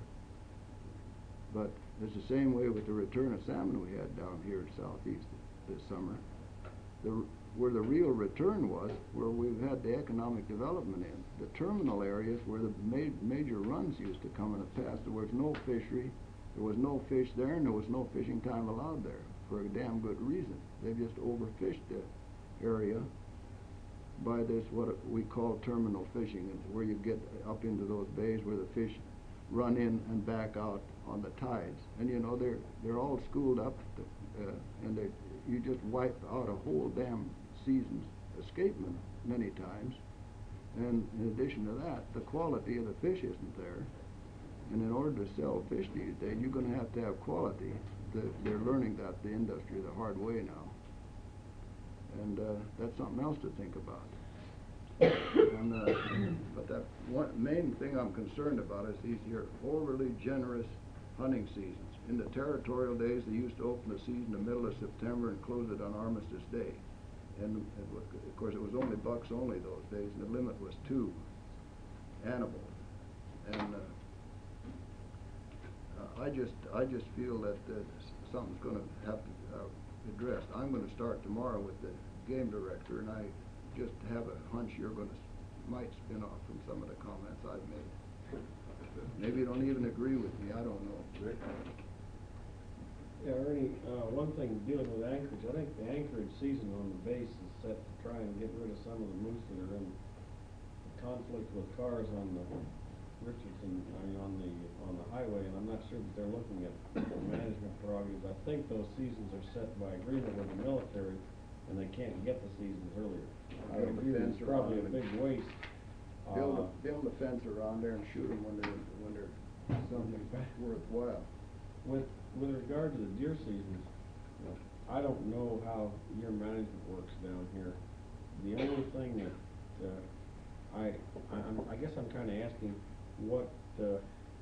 But it's the same way with the return of salmon we had down here in southeast this summer. The, where the real return was, where we've had the economic development in. The terminal areas where the ma major runs used to come in the past, there was no fishery, there was no fish there, and there was no fishing time allowed there, for a damn good reason. They've just overfished the area by this, what we call terminal fishing, where you get up into those bays where the fish run in and back out on the tides. And you know, they're, they're all schooled up, to, uh, and they, you just wipe out a whole damn season's escapement many times. And in addition to that, the quality of the fish isn't there. And in order to sell fish these days, you're going to have to have quality. The, they're learning that, the industry, the hard way now. And uh, that's something else to think about. And, uh, but that one main thing I'm concerned about is these here overly generous hunting seasons. In the territorial days, they used to open the season in the middle of September and close it on Armistice Day. And, and of course, it was only bucks only those days, and the limit was two animals. And uh, uh, I just, I just feel that uh, something's going to have to uh, addressed. I'm going to start tomorrow with the game director, and I just have a hunch you're going to might spin off from some of the comments I've made. Maybe you don't even agree with me. I don't know. Rick? Yeah, Ernie, uh, one thing dealing with anchorage, I think the anchorage season on the base is set to try and get rid of some of the moose that are in conflict with cars on the Richardson, I mean, on the on the highway, and I'm not sure that they're looking at management prerogatives. I think those seasons are set by agreement with the military, and they can't get the seasons earlier. I Build a agree that fence it's probably a around big waste. Build a, Uh, build a fence around there and shoot them when they're when they're something worthwhile. With with regard to the deer seasons, I don't know how your management works down here. The only thing that uh, I I, I'm, I guess I'm kind of asking what uh,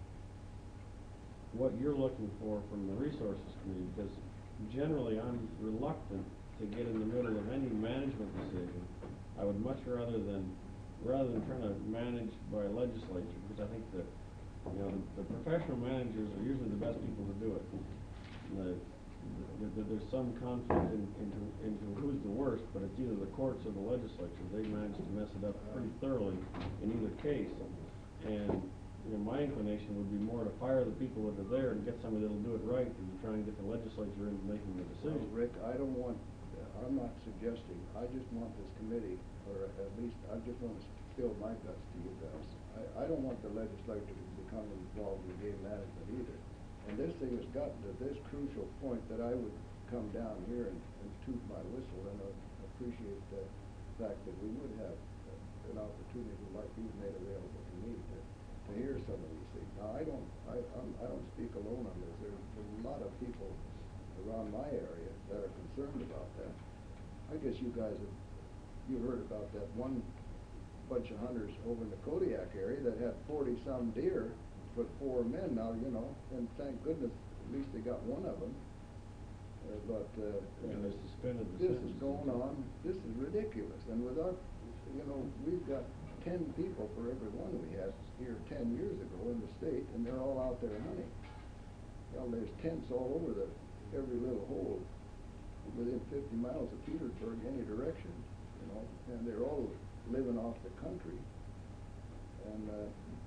what you're looking for from the resources committee, because generally I'm reluctant to get in the middle of any management decision. I would much rather than rather than trying to manage by legislature, because I think that you know the, the professional managers are usually the best people to do it. The, the, the, there's some conflict in, into into who's the worst, but it's either the courts or the legislature. They manage to mess it up pretty thoroughly in either case. And you know, my inclination would be more to fire the people that are there and get somebody that'll do it right, than to try and get the legislature into making the decision. Well, Rick, I don't want. Uh, I'm not suggesting. I just want this committee, or at least I just want to spill my guts to you guys. I, I don't want the legislature to become involved in game management either. And this thing has gotten to this crucial point that I would come down here and, and toot my whistle and uh, appreciate the fact that we would have uh, an opportunity like you've made available to me to, to hear some of these things. Now, I don't, I, I'm, I don't speak alone on this. There's, there's a lot of people around my area that are concerned about that. I guess you guys have, you heard about that one bunch of hunters over in the Kodiak area that had forty some deer with four men now, you know, and thank goodness at least they got one of them. Uh, but uh, And they suspended the this is sentences. going on. This is ridiculous. And with our, you know, we've got ten people for every one we had here ten years ago in the state, and they're all out there hunting. Well, there's tents all over the every little hole within fifty miles of Petersburg, any direction, you know, and they're all living off the country. And uh,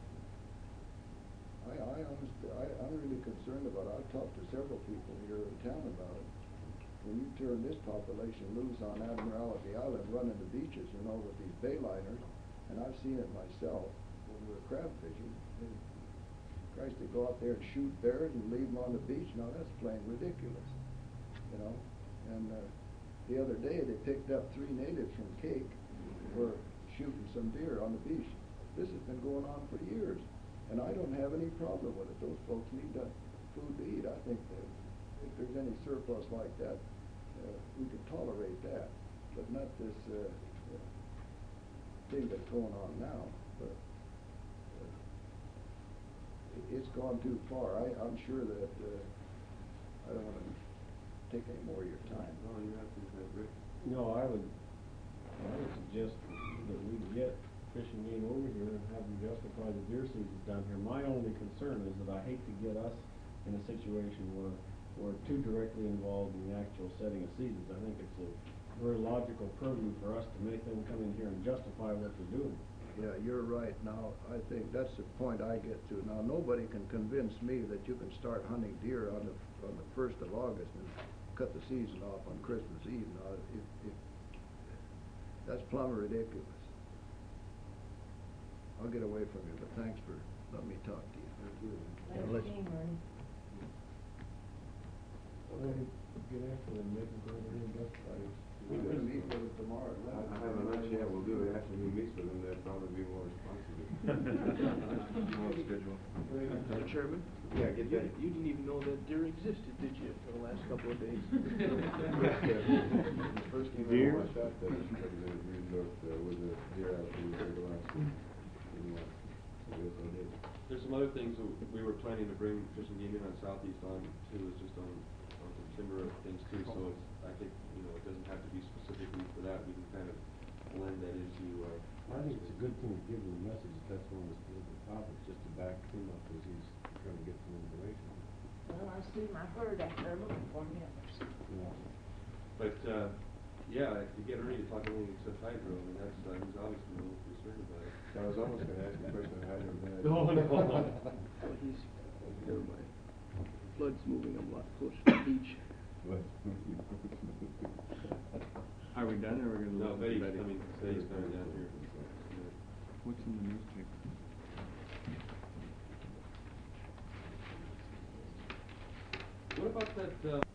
I, I honestly, I, I'm really concerned about it. I've talked to several people here in town about it. When you turn this population loose on Admiralty Island, running the beaches, you know, with these bayliners, and I've seen it myself when we were crab fishing. They, Christ, they go out there and shoot bears and leave them on the beach. Now that's plain ridiculous, you know. And uh, the other day they picked up three natives from Cake for shooting some deer on the beach. This has been going on for years. And I don't have any problem with it. Those folks need to food to eat, I think that if there's any surplus like that, uh, we could tolerate that, but not this, uh, uh, thing that's going on now, but, uh, it- it's gone too far. I, I'm sure that, uh, I don't wanna take any more of your time. No, you have to, uh, Rick. No, I would, I would suggest that we get fishing game over here and have them justify the deer seasons down here. My only concern is that I hate to get us in a situation where we're too directly involved in the actual setting of seasons. I think it's a very logical purview for us to make them come in here and justify what they're doing. Yeah, you're right. Now, I think that's the point I get to. Now, nobody can convince me that you can start hunting deer on the, on the first of August and cut the season off on Christmas Eve. Now, if, if, that's plumb ridiculous. I'll get away from you, but thanks for letting me talk to you. Thank you. Thanks, let's- Dean, Ernie. Well, get after them, make them go over here and justify it. We're gonna meet with them tomorrow at I eleven. I haven't met yet, we'll do it after he meets with them, they'll probably be more responsive. Mister Chairman? Yeah, get you- that. You didn't even know that deer existed, did you, for the last couple of days? The First came Deer? out, I shot that Representative Rudendorf, uh, with a deer out there, the last one. And, uh, I guess I did. There's some other things that we were planning to bring Fish and Game in on Southeast on too, is just on, on some timber things too, so it's, I think, you know, it doesn't have to be specifically for that, we can kind of blend that into, uh. I think it's a good thing to give them a message, that that's one of the, the topics, just to back him up as he's trying to get some information. Well, I see my bird out there looking for me. Yeah. But, uh, yeah, if you get Ernie to talk anything except hydro, I mean, that's, uh, he's obviously a little concerned about it. I was almost gonna ask you a question on hydro, but I. No, no. Well, he's, never mind. Flood's moving a lot closer to the beach. Are we done, or are we gonna? No, look at Betty's Betty? coming, Betty's coming down here. What's in the newspaper? What about that, uh,